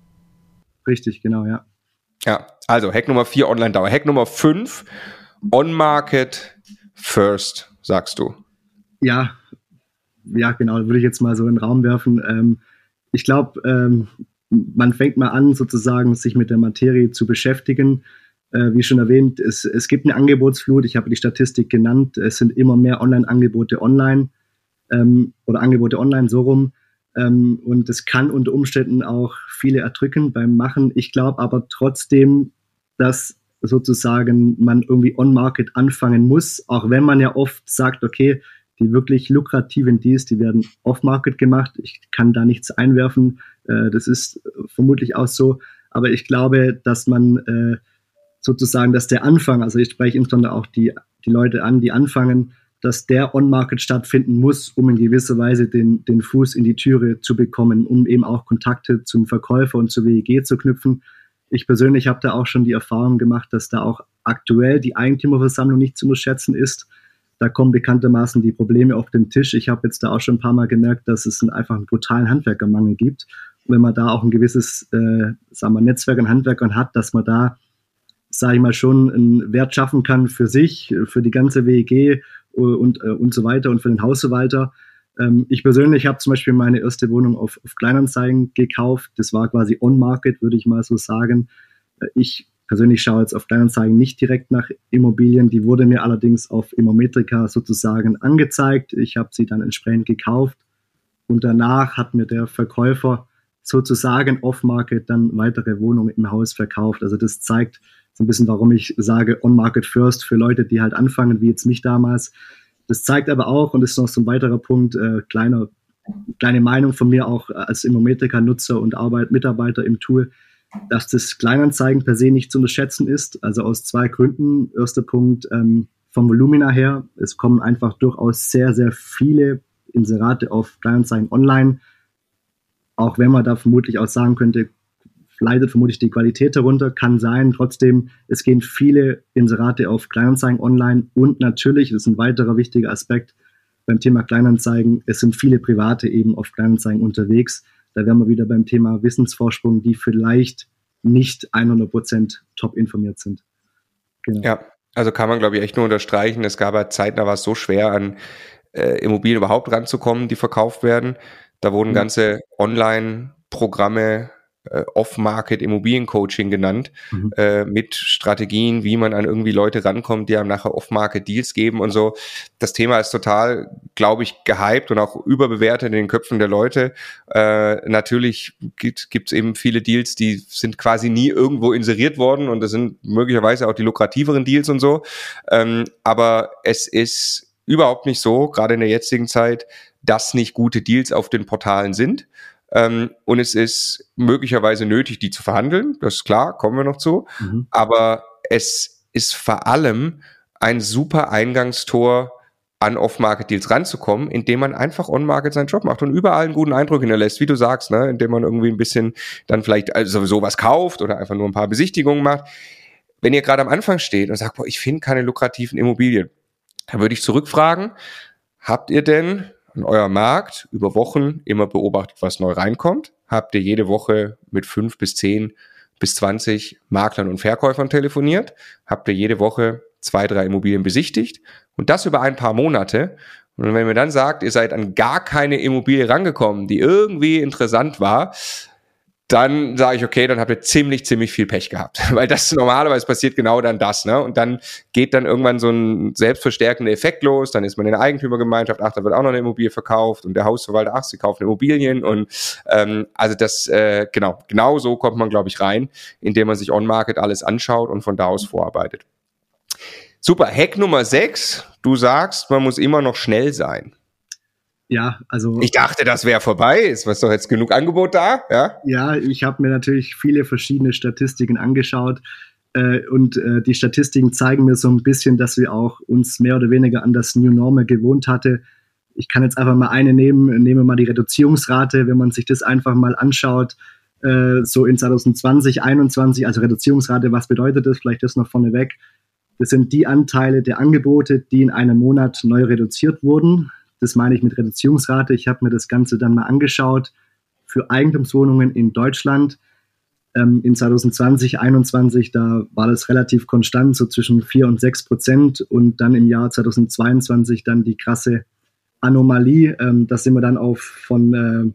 Richtig, genau, ja. Ja, also Hack Nummer vier, Online-Dauer. Hack Nummer fünf, On-Market First, sagst du. Ja, ja, genau, würde ich jetzt mal so in den Raum werfen. Ähm, ich glaube, ähm, man fängt mal an, sozusagen sich mit der Materie zu beschäftigen. Äh, wie schon erwähnt, es, es gibt eine Angebotsflut. Ich habe die Statistik genannt. Es sind immer mehr Online-Angebote online ähm, oder Angebote online, so rum. Ähm, und es kann unter Umständen auch viele erdrücken beim Machen. Ich glaube aber trotzdem, dass sozusagen man irgendwie on-market anfangen muss, auch wenn man ja oft sagt, okay, die wirklich lukrativen Deals, die werden off-market gemacht. Ich kann da nichts einwerfen. Äh, das ist vermutlich auch so. Aber ich glaube, dass man äh, sozusagen, dass der Anfang, also ich spreche insbesondere auch die, die Leute an, die anfangen, dass der On-Market stattfinden muss, um in gewisser Weise den, den Fuß in die Türe zu bekommen, um eben auch Kontakte zum Verkäufer und zur W E G zu knüpfen. Ich persönlich habe da auch schon die Erfahrung gemacht, dass da auch aktuell die Eigentümerversammlung nicht zu unterschätzen ist. Da kommen bekanntermaßen die Probleme auf den Tisch. Ich habe jetzt da auch schon ein paar Mal gemerkt, dass es einen, einfach einen brutalen Handwerkermangel gibt. Und wenn man da auch ein gewisses äh, sagen wir, Netzwerk an Handwerkern hat, dass man da, sage ich mal, schon einen Wert schaffen kann für sich, für die ganze W E G und, äh, und so weiter und für den Hausverwalter. Ähm, ich persönlich habe zum Beispiel meine erste Wohnung auf, auf Kleinanzeigen gekauft. Das war quasi on-market, würde ich mal so sagen. Äh, ich persönlich schaue jetzt auf Kleinanzeigen nicht direkt nach Immobilien. Die wurde mir allerdings auf Immometrika sozusagen angezeigt. Ich habe sie dann entsprechend gekauft und danach hat mir der Verkäufer sozusagen off-market dann weitere Wohnungen im Haus verkauft. Also das zeigt so ein bisschen, warum ich sage on-market first für Leute, die halt anfangen, wie jetzt mich damals. Das zeigt aber auch, und das ist noch so ein weiterer Punkt, äh, kleiner, kleine Meinung von mir auch als Immometrika-Nutzer und Arbeit, Mitarbeiter im Tool, dass das Kleinanzeigen per se nicht zu unterschätzen ist. Also aus zwei Gründen. Erster Punkt, ähm, vom Volumina her. Es kommen einfach durchaus sehr, sehr viele Inserate auf Kleinanzeigen online. Auch wenn man da vermutlich auch sagen könnte, leidet vermutlich die Qualität darunter, kann sein. Trotzdem, es gehen viele Inserate auf Kleinanzeigen online und natürlich, das ist ein weiterer wichtiger Aspekt beim Thema Kleinanzeigen, es sind viele Private eben auf Kleinanzeigen unterwegs. Da wären wir wieder beim Thema Wissensvorsprung, die vielleicht nicht hundert Prozent top informiert sind. Genau. Ja, also kann man, glaube ich, echt nur unterstreichen. Es gab ja Zeiten, da war es so schwer, an äh, Immobilien überhaupt ranzukommen, die verkauft werden. Da wurden mhm. ganze Online-Programme äh, Off-Market Immobiliencoaching genannt, mhm. äh, mit Strategien, wie man an irgendwie Leute rankommt, die einem nachher Off-Market Deals geben und so. Das Thema ist total, glaube ich, gehypt und auch überbewertet in den Köpfen der Leute. Äh, natürlich gibt es eben viele Deals, die sind quasi nie irgendwo inseriert worden und das sind möglicherweise auch die lukrativeren Deals und so. Ähm, aber es ist überhaupt nicht so, gerade in der jetzigen Zeit, dass nicht gute Deals auf den Portalen sind. Ähm, und es ist möglicherweise nötig, die zu verhandeln. Das ist klar, kommen wir noch zu. Mhm. Aber es ist vor allem ein super Eingangstor, an Off-Market-Deals ranzukommen, indem man einfach On-Market seinen Job macht und überall einen guten Eindruck hinterlässt, wie du sagst, ne? Indem man irgendwie ein bisschen dann vielleicht also sowieso was kauft oder einfach nur ein paar Besichtigungen macht. Wenn ihr gerade am Anfang steht und sagt, boah, ich finde keine lukrativen Immobilien, dann würde ich zurückfragen, habt ihr denn an eurem Markt über Wochen immer beobachtet, was neu reinkommt? Habt ihr jede Woche mit fünf bis zehn bis zwanzig Maklern und Verkäufern telefoniert? Habt ihr jede Woche zwei, drei Immobilien besichtigt? Und das über ein paar Monate. Und wenn ihr dann sagt, ihr seid an gar keine Immobilie rangekommen, die irgendwie interessant war, dann sage ich, okay, dann habt ihr ziemlich, ziemlich viel Pech gehabt. Weil das normalerweise passiert genau dann das, ne? Und dann geht dann irgendwann so ein selbstverstärkender Effekt los, dann ist man in der Eigentümergemeinschaft, ach, da wird auch noch eine Immobilie verkauft und der Hausverwalter, ach, sie kaufen Immobilien und ähm, also das, äh, genau, genau so kommt man, glaube ich, rein, indem man sich on-market alles anschaut und von da aus vorarbeitet. Super, Hack Nummer sechs, du sagst, man muss immer noch schnell sein. Ja, also... Ich dachte, das wäre vorbei. Ist was doch jetzt genug Angebot da? Ja, ja, ich habe mir natürlich viele verschiedene Statistiken angeschaut äh, und äh, die Statistiken zeigen mir so ein bisschen, dass wir auch uns mehr oder weniger an das New Normal gewohnt hatte. Ich kann jetzt einfach mal eine nehmen, nehmen wir mal die Reduzierungsrate, wenn man sich das einfach mal anschaut, äh, so in zwanzig zwanzig, einundzwanzig, also Reduzierungsrate, was bedeutet das? Vielleicht das noch vorneweg. Das sind die Anteile der Angebote, die in einem Monat neu reduziert wurden. Das meine ich mit Reduzierungsrate. Ich habe mir das Ganze dann mal angeschaut für Eigentumswohnungen in Deutschland. Ähm, in zwanzig zwanzig, einundzwanzig, da war das relativ konstant, so zwischen vier und sechs Prozent. Und dann im Jahr zwanzig zweiundzwanzig dann die krasse Anomalie. Ähm, da sind wir dann auf von, äh,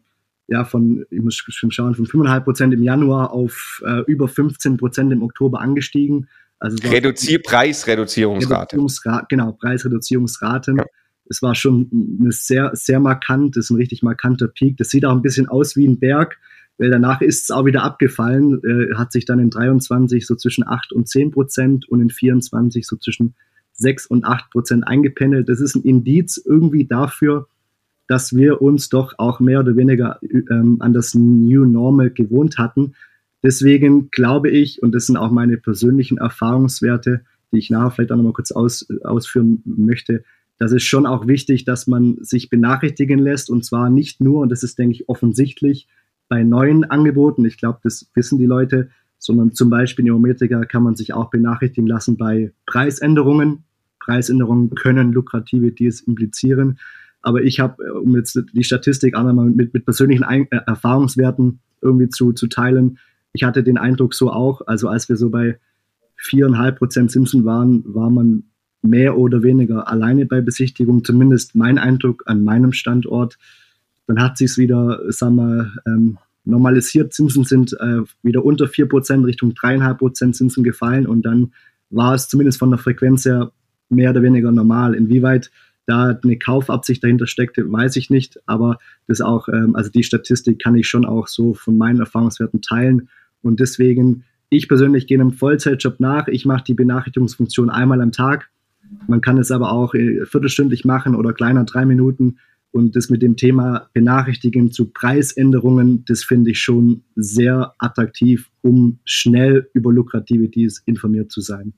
ja, von, ich muss schon schauen, von fünf Komma fünf Prozent im Januar auf äh, über fünfzehn Prozent im Oktober angestiegen. Also Reduzier Preisreduzierungsrate. Reduzierungsra- genau, Preisreduzierungsraten. Ja. Es war schon eine sehr, sehr markant, das ist ein richtig markanter Peak. Das sieht auch ein bisschen aus wie ein Berg, weil danach ist es auch wieder abgefallen, äh, hat sich dann in dreiundzwanzig so zwischen acht und zehn Prozent und in vierundzwanzig so zwischen sechs und acht Prozent eingependelt. Das ist ein Indiz irgendwie dafür, dass wir uns doch auch mehr oder weniger ähm, an das New Normal gewohnt hatten. Deswegen glaube ich, und das sind auch meine persönlichen Erfahrungswerte, die ich nachher vielleicht auch nochmal kurz aus, ausführen möchte, das ist schon auch wichtig, dass man sich benachrichtigen lässt, und zwar nicht nur, und das ist, denke ich, offensichtlich, bei neuen Angeboten, ich glaube, das wissen die Leute, sondern zum Beispiel in Immometrika kann man sich auch benachrichtigen lassen bei Preisänderungen. Preisänderungen können lukrative Deals implizieren, aber ich habe, um jetzt die Statistik auch nochmal mit, mit persönlichen Ein- äh, Erfahrungswerten irgendwie zu, zu teilen, ich hatte den Eindruck so auch, also als wir so bei vier Komma fünf Prozent Zinsen waren, war man mehr oder weniger alleine bei Besichtigung, zumindest mein Eindruck an meinem Standort. Dann hat sich es wieder, sagen wir, ähm, normalisiert. Zinsen sind äh, wieder unter vier Prozent Richtung drei Komma fünf Prozent Zinsen gefallen, und dann war es zumindest von der Frequenz her mehr oder weniger normal. Inwieweit da eine Kaufabsicht dahinter steckte, weiß ich nicht, aber das auch, ähm, also die Statistik kann ich schon auch so von meinen Erfahrungswerten teilen, und deswegen, ich persönlich gehe einem Vollzeitjob nach. Ich mache die Benachrichtigungsfunktion einmal am Tag. Man kann es aber auch viertelstündlich machen oder kleiner, drei Minuten. Und das mit dem Thema Benachrichtigen zu Preisänderungen, das finde ich schon sehr attraktiv, um schnell über lukrative Deals informiert zu sein.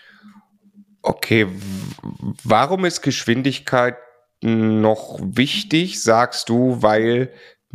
Okay, warum ist Geschwindigkeit noch wichtig, sagst du, weil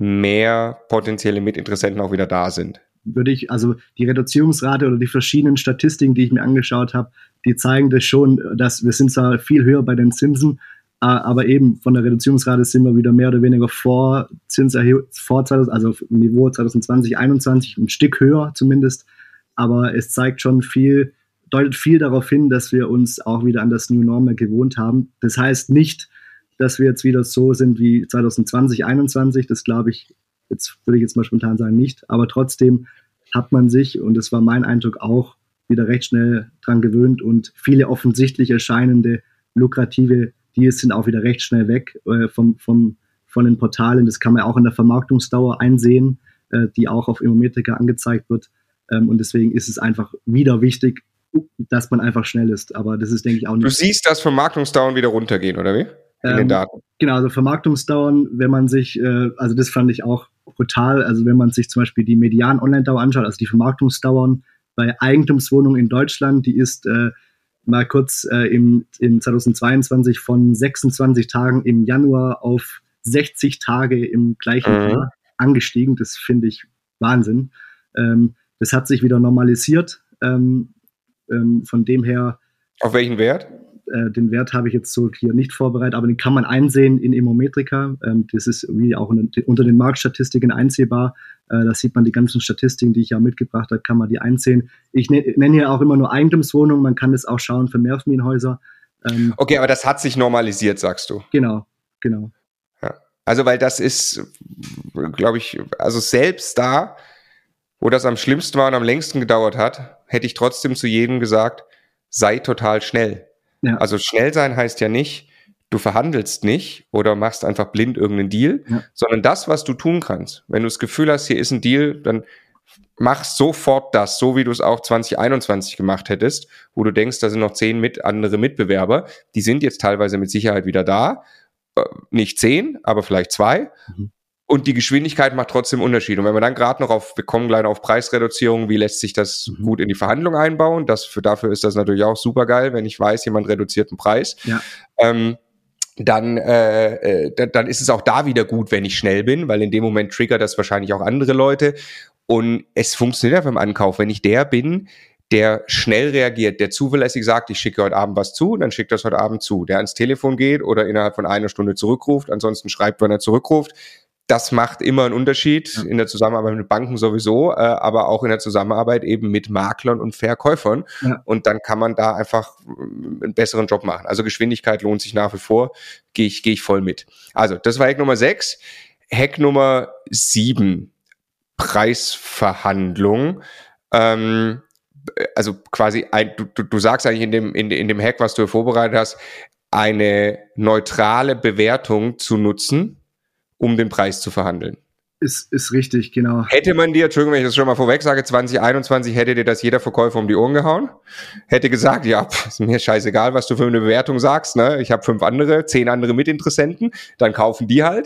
mehr potenzielle Mitinteressenten auch wieder da sind? Würde ich, also die Reduzierungsrate oder die verschiedenen Statistiken, die ich mir angeschaut habe, die zeigen das schon, dass wir sind zwar viel höher bei den Zinsen, aber eben von der Reduzierungsrate sind wir wieder mehr oder weniger vor Zinserhebung, vor zweitausend, also im Niveau zwanzig zwanzig, einundzwanzig, ein Stück höher zumindest, aber es zeigt schon viel, deutet viel darauf hin, dass wir uns auch wieder an das New Normal gewohnt haben. Das heißt nicht, dass wir jetzt wieder so sind wie zwanzig zwanzig, einundzwanzig, das glaube ich, jetzt würde ich jetzt mal spontan sagen, nicht, aber trotzdem hat man sich, und das war mein Eindruck auch, wieder recht schnell dran gewöhnt, und viele offensichtlich erscheinende lukrative Deals sind auch wieder recht schnell weg äh, vom, vom, von den Portalen. Das kann man auch in der Vermarktungsdauer einsehen, äh, die auch auf Immometrika angezeigt wird, ähm, und deswegen ist es einfach wieder wichtig, dass man einfach schnell ist, aber das ist, denke ich, auch nicht. Du siehst, dass Vermarktungsdauern wieder runtergehen, oder wie? In ähm, den Daten. Genau, also Vermarktungsdauern, wenn man sich, äh, also das fand ich auch brutal, also wenn man sich zum Beispiel die Median-Online-Dauer anschaut, also die Vermarktungsdauern bei Eigentumswohnungen in Deutschland, die ist äh, mal kurz äh, im, im zweitausendzweiundzwanzig von sechsundzwanzig Tagen im Januar auf sechzig Tage im gleichen Mhm. Jahr angestiegen. Das finde ich Wahnsinn. Ähm, das hat sich wieder normalisiert. Ähm, ähm, von dem her, Auf welchen Wert? äh, den Wert habe ich jetzt so hier nicht vorbereitet, aber den kann man einsehen in Immometrika. Ähm, das ist wie auch in, unter den Marktstatistiken einsehbar. Äh, da sieht man die ganzen Statistiken, die ich ja mitgebracht habe, kann man die einsehen. Ich ne, nenne hier auch immer nur Eigentumswohnungen, man kann das auch schauen für Mehrfamilienhäuser. Ähm, Okay, aber das hat sich normalisiert, sagst du. genau, genau. Ja. Also, weil das ist, glaube ich, also selbst da, wo das am schlimmsten war und am längsten gedauert hat, hätte ich trotzdem zu jedem gesagt, sei total schnell. Ja. Also schnell sein heißt ja nicht, du verhandelst nicht oder machst einfach blind irgendeinen Deal, Ja. sondern das, was du tun kannst. Wenn du das Gefühl hast, hier ist ein Deal, dann mach sofort das, so wie du es auch zwanzig einundzwanzig gemacht hättest, wo du denkst, da sind noch zehn mit andere Mitbewerber, die sind jetzt teilweise mit Sicherheit wieder da, äh, nicht zehn, aber vielleicht zwei. Mhm. Und die Geschwindigkeit macht trotzdem Unterschied. Und wenn wir dann gerade noch auf, wir kommen gleich auf Preisreduzierung, wie lässt sich das Mhm. gut in die Verhandlung einbauen? Das für, dafür ist das natürlich auch super geil, wenn ich weiß, jemand reduziert einen Preis. Ja. Ähm, dann, äh, äh, dann ist es auch da wieder gut, wenn ich schnell bin, weil in dem Moment triggert das wahrscheinlich auch andere Leute. Und es funktioniert ja beim Ankauf. Wenn ich der bin, der schnell reagiert, der zuverlässig sagt, ich schicke heute Abend was zu, dann schickt das heute Abend zu. Der ans Telefon geht oder innerhalb von einer Stunde zurückruft, ansonsten schreibt, wenn er zurückruft. Das macht immer einen Unterschied, ja. In der Zusammenarbeit mit Banken sowieso, äh, aber auch in der Zusammenarbeit eben mit Maklern und Verkäufern. Ja. Und dann kann man da einfach einen besseren Job machen. Also Geschwindigkeit lohnt sich nach wie vor, gehe ich, gehe ich voll mit. Also das war Eck Nummer sechs. Hack Nummer sieben, Preisverhandlung. Ähm, also quasi, ein, du, du sagst eigentlich in dem, in, in dem Hack, was du vorbereitet hast, eine neutrale Bewertung zu nutzen, um den Preis zu verhandeln. Ist, ist richtig, genau. Hätte man dir, Entschuldigung, wenn ich das schon mal vorweg sage, zwanzig einundzwanzig hätte dir das jeder Verkäufer um die Ohren gehauen, hätte gesagt, ja, pff, ist mir scheißegal, was du für eine Bewertung sagst, ne? Ich habe fünf andere, zehn andere Mitinteressenten, dann kaufen die halt.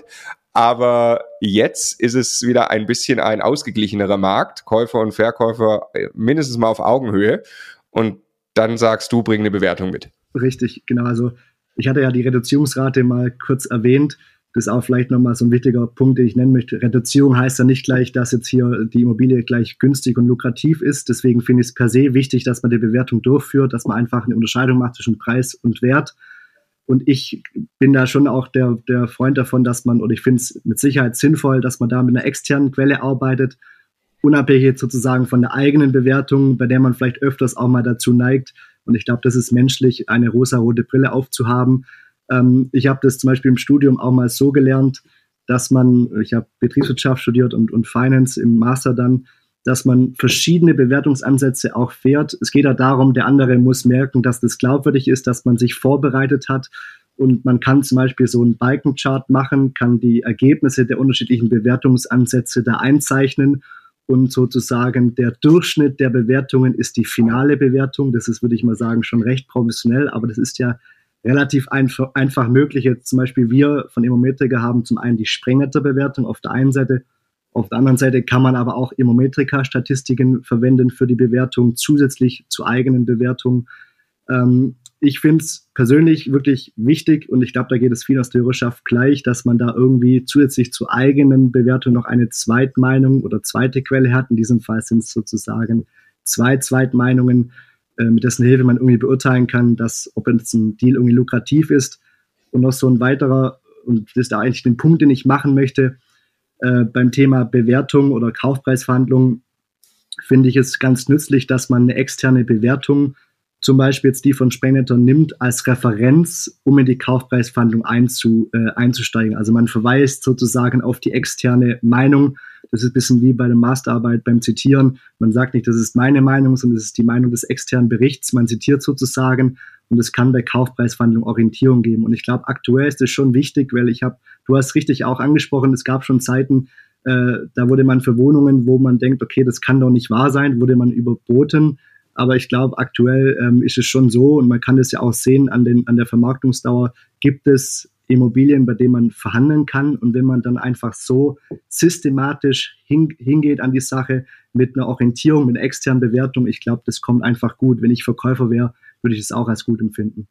Aber jetzt ist es wieder ein bisschen ein ausgeglichenerer Markt, Käufer und Verkäufer mindestens mal auf Augenhöhe, und dann sagst du, bring eine Bewertung mit. Richtig, genau. Also ich hatte ja die Reduzierungsrate mal kurz erwähnt. Das ist auch vielleicht nochmal so ein wichtiger Punkt, den ich nennen möchte. Reduzierung heißt ja nicht gleich, dass jetzt hier die Immobilie gleich günstig und lukrativ ist. Deswegen finde ich es per se wichtig, dass man die Bewertung durchführt, dass man einfach eine Unterscheidung macht zwischen Preis und Wert. Und ich bin da schon auch der, der Freund davon, dass man, oder ich finde es mit Sicherheit sinnvoll, dass man da mit einer externen Quelle arbeitet, unabhängig jetzt sozusagen von der eigenen Bewertung, bei der man vielleicht öfters auch mal dazu neigt. Und ich glaube, das ist menschlich, eine rosarote Brille aufzuhaben. Ähm, ich habe das zum Beispiel im Studium auch mal so gelernt, dass man, ich habe Betriebswirtschaft studiert und, und Finance im Master dann, dass man verschiedene Bewertungsansätze auch fährt. Es geht ja darum, der andere muss merken, dass das glaubwürdig ist, dass man sich vorbereitet hat. Und man kann zum Beispiel so einen Balkenchart machen, kann die Ergebnisse der unterschiedlichen Bewertungsansätze da einzeichnen. Und sozusagen der Durchschnitt der Bewertungen ist die finale Bewertung. Das ist, würde ich mal sagen, schon recht professionell, aber das ist ja relativ einfach, einfach möglich. Jetzt zum Beispiel wir von Immometrika haben zum einen die Sprengnetter-Bewertung auf der einen Seite. Auf der anderen Seite kann man aber auch Immometrika-Statistiken verwenden für die Bewertung, zusätzlich zu eigenen Bewertungen. Ähm, ich finde es persönlich wirklich wichtig, und ich glaube, da geht es viel aus der Hörerschaft gleich, dass man da irgendwie zusätzlich zur eigenen Bewertung noch eine Zweitmeinung oder zweite Quelle hat. In diesem Fall sind es sozusagen zwei Zweitmeinungen, äh, mit dessen Hilfe man irgendwie beurteilen kann, dass, ob jetzt ein Deal irgendwie lukrativ ist. Und noch so ein weiterer, und das ist da eigentlich den Punkt, den ich machen möchte, äh, beim Thema Bewertung oder Kaufpreisverhandlungen, finde ich es ganz nützlich, dass man eine externe Bewertung, zum Beispiel jetzt die von Sprengnetter, nimmt als Referenz, um in die Kaufpreisverhandlung einzu, äh, einzusteigen. Also man verweist sozusagen auf die externe Meinung. Das ist ein bisschen wie bei der Masterarbeit beim Zitieren. Man sagt nicht, das ist meine Meinung, sondern das ist die Meinung des externen Berichts. Man zitiert sozusagen, und es kann bei Kaufpreisverhandlungen Orientierung geben. Und ich glaube, aktuell ist das schon wichtig, weil ich habe, du hast richtig auch angesprochen, es gab schon Zeiten, äh, da wurde man für Wohnungen, wo man denkt, okay, das kann doch nicht wahr sein, wurde man überboten. Aber ich glaube, aktuell ähm, ist es schon so, und man kann das ja auch sehen an, den, an der Vermarktungsdauer, gibt es Immobilien, bei denen man verhandeln kann. Und wenn man dann einfach so systematisch hin, hingeht an die Sache mit einer Orientierung, mit einer externen Bewertung, ich glaube, das kommt einfach gut. Wenn ich Verkäufer wäre, würde ich es auch als gut empfinden.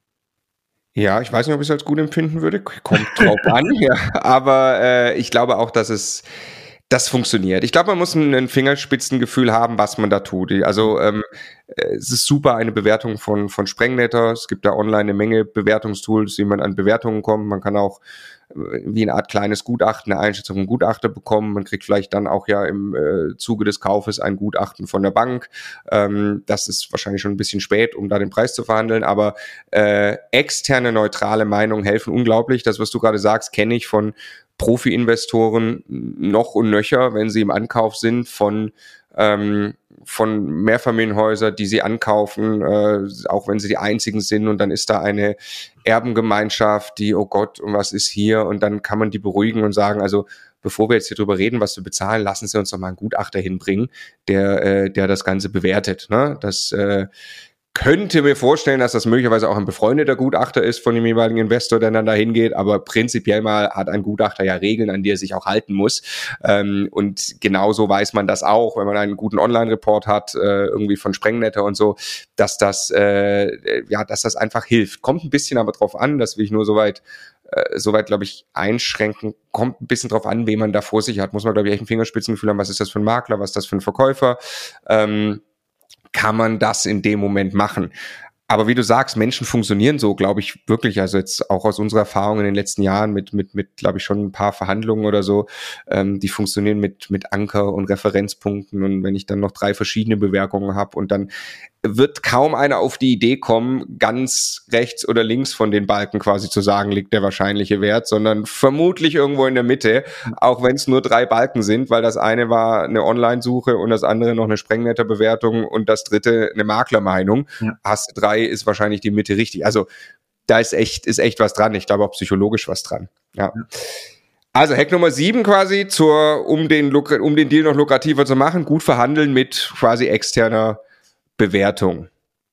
Ja, ich weiß nicht, ob ich es als gut empfinden würde. Kommt drauf an. Ja. Aber äh, ich glaube auch, dass es das funktioniert. Ich glaube, man muss ein Fingerspitzengefühl haben, was man da tut. Also ähm, es ist super, eine Bewertung von von Sprengnetter. Es gibt da online eine Menge Bewertungstools, wie man an Bewertungen kommt. Man kann auch äh, wie eine Art kleines Gutachten, eine Einschätzung von Gutachter bekommen. Man kriegt vielleicht dann auch ja im äh, Zuge des Kaufes ein Gutachten von der Bank. Ähm, das ist wahrscheinlich schon ein bisschen spät, um da den Preis zu verhandeln. Aber äh, externe, neutrale Meinungen helfen unglaublich. Das, was du gerade sagst, kenne ich von Profi-Investoren noch und nöcher, wenn sie im Ankauf sind von ähm, von Mehrfamilienhäusern, die sie ankaufen, äh, auch wenn sie die einzigen sind, und dann ist da eine Erbengemeinschaft, die, oh Gott, und was ist hier? Und dann kann man die beruhigen und sagen, also bevor wir jetzt hier drüber reden, was wir bezahlen, lassen Sie uns doch mal einen Gutachter hinbringen, der äh, der das Ganze bewertet. Ne? Das äh, könnte mir vorstellen, dass das möglicherweise auch ein befreundeter Gutachter ist von dem jeweiligen Investor, der dann da hingeht, aber prinzipiell mal hat ein Gutachter ja Regeln, an die er sich auch halten muss. Ähm, und genauso weiß man das auch, wenn man einen guten Online-Report hat, äh, irgendwie von Sprengnetter und so, dass das, äh, ja, dass das einfach hilft. Kommt ein bisschen aber drauf an, das will ich nur soweit äh, soweit, glaube ich, einschränken. Kommt ein bisschen drauf an, wen man da vor sich hat. Muss man, glaube ich, echt ein Fingerspitzengefühl haben, was ist das für ein Makler, was ist das für ein Verkäufer. Ähm, kann man das in dem Moment machen. Aber wie du sagst, Menschen funktionieren so, glaube ich, wirklich. Also jetzt auch aus unserer Erfahrung in den letzten Jahren mit, mit, mit, glaube ich, schon ein paar Verhandlungen oder so, ähm, die funktionieren mit, mit Anker und Referenzpunkten. Und wenn ich dann noch drei verschiedene Bewertungen habe und dann wird kaum einer auf die Idee kommen, ganz rechts oder links von den Balken quasi zu sagen, liegt der wahrscheinliche Wert, sondern vermutlich irgendwo in der Mitte, auch wenn es nur drei Balken sind, weil das eine war eine Online-Suche und das andere noch eine Sprengnetter-Bewertung und das dritte eine Maklermeinung. Ja. Hast du drei, ist wahrscheinlich die Mitte richtig. Also da ist echt, ist echt was dran. Ich glaube auch psychologisch was dran. Ja. ja. Also Hack Nummer sieben quasi, zur, um den, um den Deal noch lukrativer zu machen, gut verhandeln mit quasi externer Bewertung.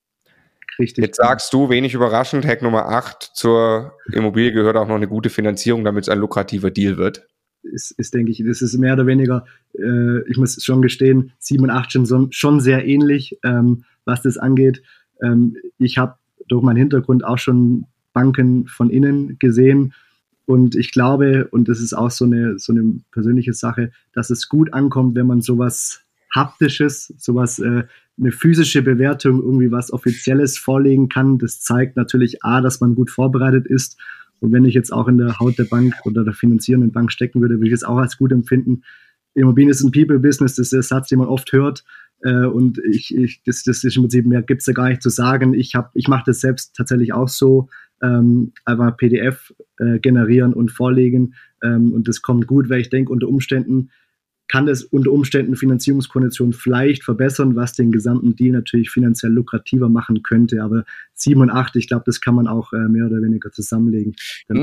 Richtig. Jetzt sagst du, wenig überraschend, Hack Nummer acht, zur Immobilie gehört auch noch eine gute Finanzierung, damit es ein lukrativer Deal wird. Ist, ist denke ich, das ist mehr oder weniger, äh, ich muss schon gestehen, sieben und acht schon, so, schon sehr ähnlich, ähm, was das angeht. Ähm, ich habe durch meinen Hintergrund auch schon Banken von innen gesehen und ich glaube, und das ist auch so eine, so eine persönliche Sache, dass es gut ankommt, wenn man sowas Haptisches, sowas, äh, eine physische Bewertung, irgendwie was Offizielles vorlegen kann. Das zeigt natürlich A, dass man gut vorbereitet ist. Und wenn ich jetzt auch in der Haut der Bank oder der finanzierenden Bank stecken würde, würde ich es auch als gut empfinden. Immobilien ist ein People-Business, das ist der Satz, den man oft hört. Äh, und ich, ich, das, das ist im Prinzip, mehr gibt es da gar nicht zu sagen. Ich, hab, ich mache das selbst tatsächlich auch so. Ähm, einfach P D F äh, generieren und vorlegen. Ähm, und das kommt gut, weil ich denke, unter Umständen kann das unter Umständen Finanzierungskonditionen vielleicht verbessern, was den gesamten Deal natürlich finanziell lukrativer machen könnte. Aber sieben und acht, ich glaube, das kann man auch äh, mehr oder weniger zusammenlegen.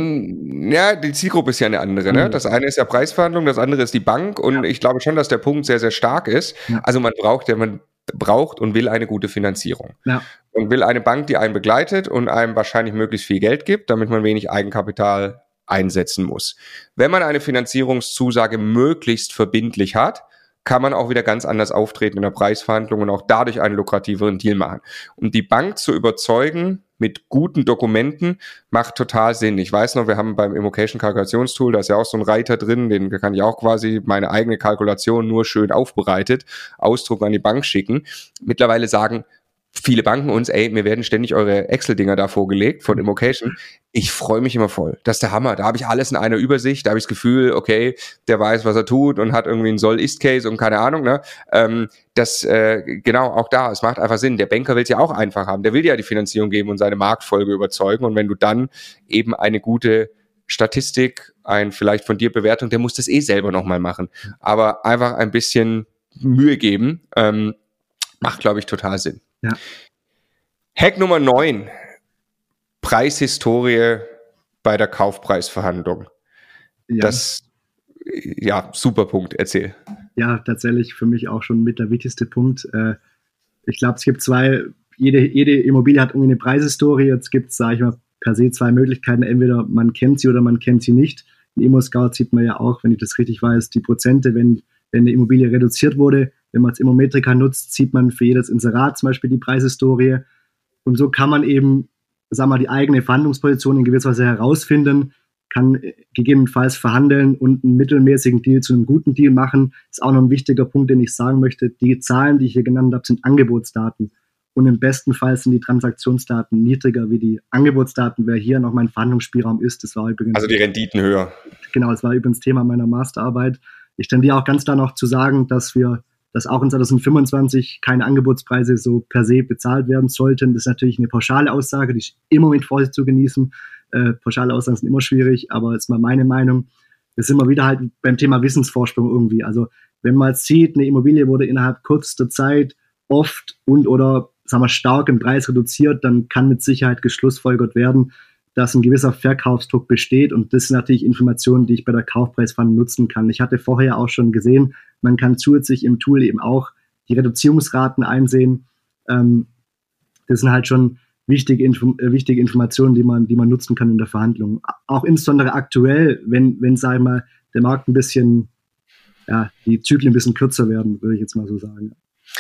Dann ja, die Zielgruppe ist ja eine andere. Ne? Das eine ist ja Preisverhandlung, das andere ist die Bank. Und ja. ich glaube schon, dass der Punkt sehr, sehr stark ist. Ja. Also man braucht ja, man braucht und will eine gute Finanzierung. Ja. Und will eine Bank, die einen begleitet und einem wahrscheinlich möglichst viel Geld gibt, damit man wenig Eigenkapital einsetzen muss. Wenn man eine Finanzierungszusage möglichst verbindlich hat, kann man auch wieder ganz anders auftreten in der Preisverhandlung und auch dadurch einen lukrativeren Deal machen. Um die Bank zu überzeugen mit guten Dokumenten, macht total Sinn. Ich weiß noch, wir haben beim Immocation-Kalkulationstool, da ist ja auch so ein Reiter drin, den kann ich auch quasi meine eigene Kalkulation nur schön aufbereitet, Ausdruck an die Bank schicken. Mittlerweile sagen viele Banken uns, ey, mir werden ständig eure Excel-Dinger da vorgelegt von Immocation. Ich freue mich immer voll. Das ist der Hammer. Da habe ich alles in einer Übersicht. Da habe ich das Gefühl, okay, der weiß, was er tut und hat irgendwie einen Soll-Ist-Case und keine Ahnung. Ne? Ähm, das, äh, genau, auch da, es macht einfach Sinn. Der Banker will es ja auch einfach haben. Der will ja die Finanzierung geben und seine Marktfolge überzeugen. Und wenn du dann eben eine gute Statistik, ein vielleicht von dir Bewertung, der muss das eh selber nochmal machen. Aber einfach ein bisschen Mühe geben, ähm, macht, glaube ich, total Sinn. Ja. Hack Nummer neun. Preishistorie bei der Kaufpreisverhandlung. Ja. Das, ja, super Punkt. Erzähl. Ja, tatsächlich für mich auch schon mit der wichtigste Punkt. Ich glaube, es gibt zwei, jede, jede Immobilie hat irgendwie eine Preishistorie. Jetzt gibt es, sage ich mal, per se zwei Möglichkeiten. Entweder man kennt sie oder man kennt sie nicht. In ImmoScout sieht man ja auch, wenn ich das richtig weiß, die Prozente, wenn, wenn eine Immobilie reduziert wurde. Wenn man es Immometrika nutzt, sieht man für jedes Inserat zum Beispiel die Preishistorie. Und so kann man eben, sagen wir mal, die eigene Verhandlungsposition in gewisser Weise herausfinden, kann gegebenenfalls verhandeln und einen mittelmäßigen Deal zu einem guten Deal machen. Ist auch noch ein wichtiger Punkt, den ich sagen möchte. Die Zahlen, die ich hier genannt habe, sind Angebotsdaten. Und im besten Fall sind die Transaktionsdaten niedriger wie die Angebotsdaten, wer hier noch mein Verhandlungsspielraum ist. Das war übrigens, also die Renditen höher. Genau, das war übrigens Thema meiner Masterarbeit. Ich tendiere auch ganz klar noch zu sagen, dass wir dass auch in zwanzig fünfundzwanzig keine Angebotspreise so per se bezahlt werden sollten. Das ist natürlich eine pauschale Aussage, die ist immer mit Vorsicht zu genießen. Äh, pauschale Aussagen sind immer schwierig, aber das ist mal meine Meinung. Das sind wir wieder halt beim Thema Wissensvorsprung irgendwie. Also wenn man sieht, eine Immobilie wurde innerhalb kürzester Zeit oft und oder sagen wir stark im Preis reduziert, dann kann mit Sicherheit geschlussfolgert werden, dass ein gewisser Verkaufsdruck besteht, und das sind natürlich Informationen, die ich bei der Kaufpreisverhandlung nutzen kann. Ich hatte vorher auch schon gesehen, man kann zusätzlich im Tool eben auch die Reduzierungsraten einsehen. Ähm, das sind halt schon wichtige, Info- äh, wichtige Informationen, die man, die man nutzen kann in der Verhandlung. Auch insbesondere aktuell, wenn, wenn sag ich mal, der Markt ein bisschen, ja, die Zyklen ein bisschen kürzer werden, würde ich jetzt mal so sagen.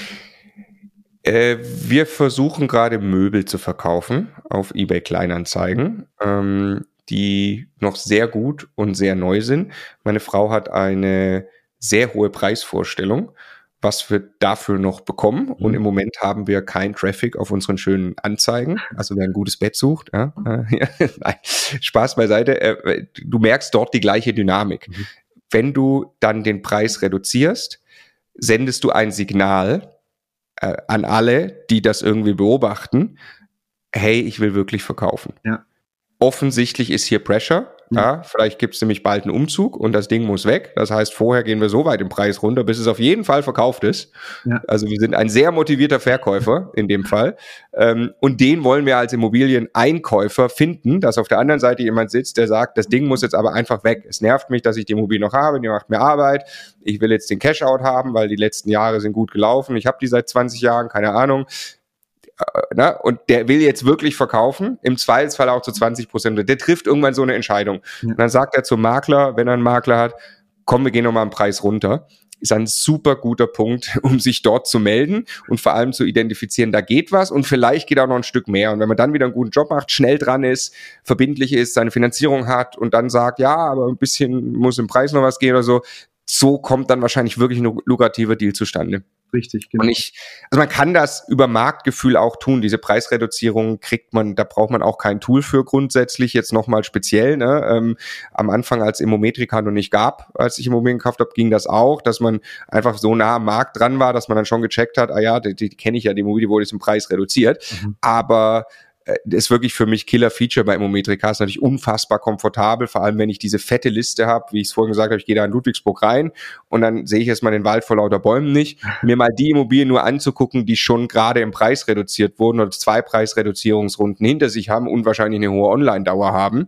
Äh, wir versuchen gerade Möbel zu verkaufen auf eBay Kleinanzeigen, ähm, die noch sehr gut und sehr neu sind. Meine Frau hat eine sehr hohe Preisvorstellung was wir dafür noch bekommen. Mhm. Und im Moment haben wir keinen Traffic auf unseren schönen Anzeigen. Also wer ein gutes Bett sucht, ja, äh, nein, Spaß beiseite. Äh, du merkst dort die gleiche Dynamik. Mhm. Wenn du dann den Preis reduzierst, sendest du ein Signal äh, an alle, die das irgendwie beobachten. Hey, ich will wirklich verkaufen. Ja. Offensichtlich ist hier Pressure. Ja, vielleicht gibt es nämlich bald einen Umzug und das Ding muss weg. Das heißt, vorher gehen wir so weit im Preis runter, bis es auf jeden Fall verkauft ist. Ja. Also wir sind ein sehr motivierter Verkäufer in dem Fall. Ähm, und den wollen wir als Immobilieneinkäufer finden, dass auf der anderen Seite jemand sitzt, der sagt, das Ding muss jetzt aber einfach weg. Es nervt mich, dass ich die Immobilie noch habe, die macht mir Arbeit. Ich will jetzt den Cash-out haben, weil die letzten Jahre sind gut gelaufen. Ich habe die seit zwanzig Jahren, keine Ahnung. Na, und der will jetzt wirklich verkaufen, im Zweifelsfall auch zu zwanzig Prozent. Der trifft irgendwann so eine Entscheidung. Ja. Und dann sagt er zum Makler, wenn er einen Makler hat, komm, wir gehen nochmal einen Preis runter. Ist ein super guter Punkt, um sich dort zu melden und vor allem zu identifizieren, da geht was und vielleicht geht auch noch ein Stück mehr. Und wenn man dann wieder einen guten Job macht, schnell dran ist, verbindlich ist, seine Finanzierung hat und dann sagt, ja, aber ein bisschen muss im Preis noch was gehen oder so, so kommt dann wahrscheinlich wirklich ein lukrativer Deal zustande. Richtig, genau. Und ich, also man kann das über Marktgefühl auch tun. Diese Preisreduzierung kriegt man, da braucht man auch kein Tool für grundsätzlich, jetzt nochmal speziell. Ne? Ähm, am Anfang, als Immometrika noch nicht gab, als ich Immobilien gekauft habe, ging das auch, dass man einfach so nah am Markt dran war, dass man dann schon gecheckt hat, ah ja, die, die kenne ich ja, die Immobilie wurde jetzt im Preis reduziert. Mhm. Aber das ist wirklich für mich Killer-Feature bei Immometrika. Ist natürlich unfassbar komfortabel, vor allem wenn ich diese fette Liste habe, wie ich es vorhin gesagt habe, ich gehe da in Ludwigsburg rein und dann sehe ich erstmal den Wald vor lauter Bäumen nicht. Mir mal die Immobilien nur anzugucken, die schon gerade im Preis reduziert wurden oder zwei Preisreduzierungsrunden hinter sich haben und wahrscheinlich eine hohe Online-Dauer haben.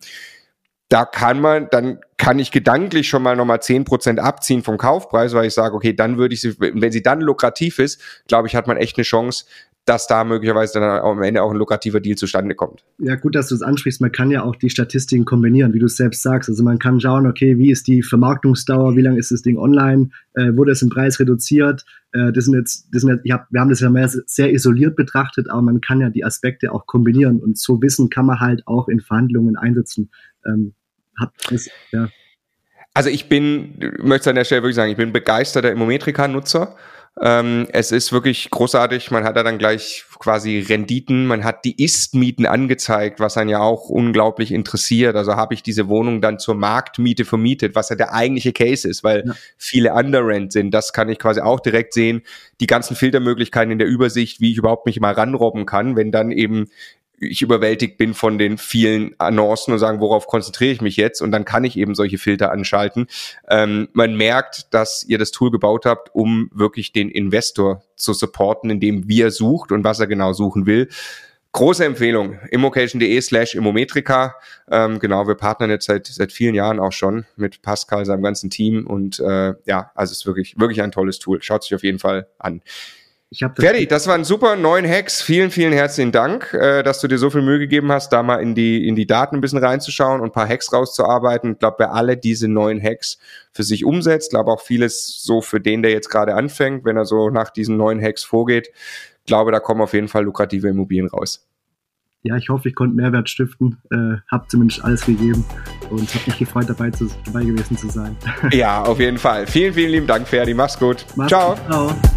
Da kann man, dann kann ich gedanklich schon mal nochmal zehn Prozent abziehen vom Kaufpreis, weil ich sage, okay, dann würde ich sie, wenn sie dann lukrativ ist, glaube ich, hat man echt eine Chance, dass da möglicherweise dann am Ende auch ein lukrativer Deal zustande kommt. Ja, gut, dass du es ansprichst. Man kann ja auch die Statistiken kombinieren, wie du es selbst sagst. Also man kann schauen, okay, wie ist die Vermarktungsdauer, wie lange ist das Ding online, äh, wurde es im Preis reduziert. Äh, das sind jetzt, das sind jetzt, ich hab, wir haben das ja mehr sehr isoliert betrachtet, aber man kann ja die Aspekte auch kombinieren und so Wissen kann man halt auch in Verhandlungen einsetzen. Ähm, hat das, ja. Also ich bin, ich möchte an der Stelle wirklich sagen, ich bin begeisterter Immometrika-Nutzer. Ähm, es ist wirklich großartig, man hat da dann gleich quasi Renditen, man hat die Ist-Mieten angezeigt, was einen ja auch unglaublich interessiert, also habe ich diese Wohnung dann zur Marktmiete vermietet, was ja der eigentliche Case ist, weil ja. viele Underrent sind, das kann ich quasi auch direkt sehen, die ganzen Filtermöglichkeiten in der Übersicht, wie ich überhaupt mich mal ranrobben kann, wenn dann eben ich überwältigt bin von den vielen Annoncen und sagen, worauf konzentriere ich mich jetzt? Und dann kann ich eben solche Filter anschalten. Ähm, man merkt, dass ihr das Tool gebaut habt, um wirklich den Investor zu supporten, indem wie er sucht und was er genau suchen will. Große Empfehlung, immocation.de slash immometrika. Ähm, genau, wir partnern jetzt seit seit vielen Jahren auch schon mit Pascal, seinem ganzen Team. Und äh, ja, also es ist wirklich, wirklich ein tolles Tool. Schaut sich auf jeden Fall an. Ich hab das Fertig, das waren super neun Hacks. Vielen, vielen herzlichen Dank, äh, dass du dir so viel Mühe gegeben hast, da mal in die in die Daten ein bisschen reinzuschauen und ein paar Hacks rauszuarbeiten. Ich glaube, wer alle diese neun Hacks für sich umsetzt, glaube auch vieles so für den, der jetzt gerade anfängt, wenn er so nach diesen neun Hacks vorgeht, glaube, da kommen auf jeden Fall lukrative Immobilien raus. Ja, ich hoffe, ich konnte Mehrwert stiften, äh, habe zumindest alles gegeben und habe mich gefreut, dabei, zu, dabei gewesen zu sein. Ja, auf jeden Fall. Vielen, vielen lieben Dank, Ferdi. Mach's gut. Mach's Ciao. Gut. Ciao.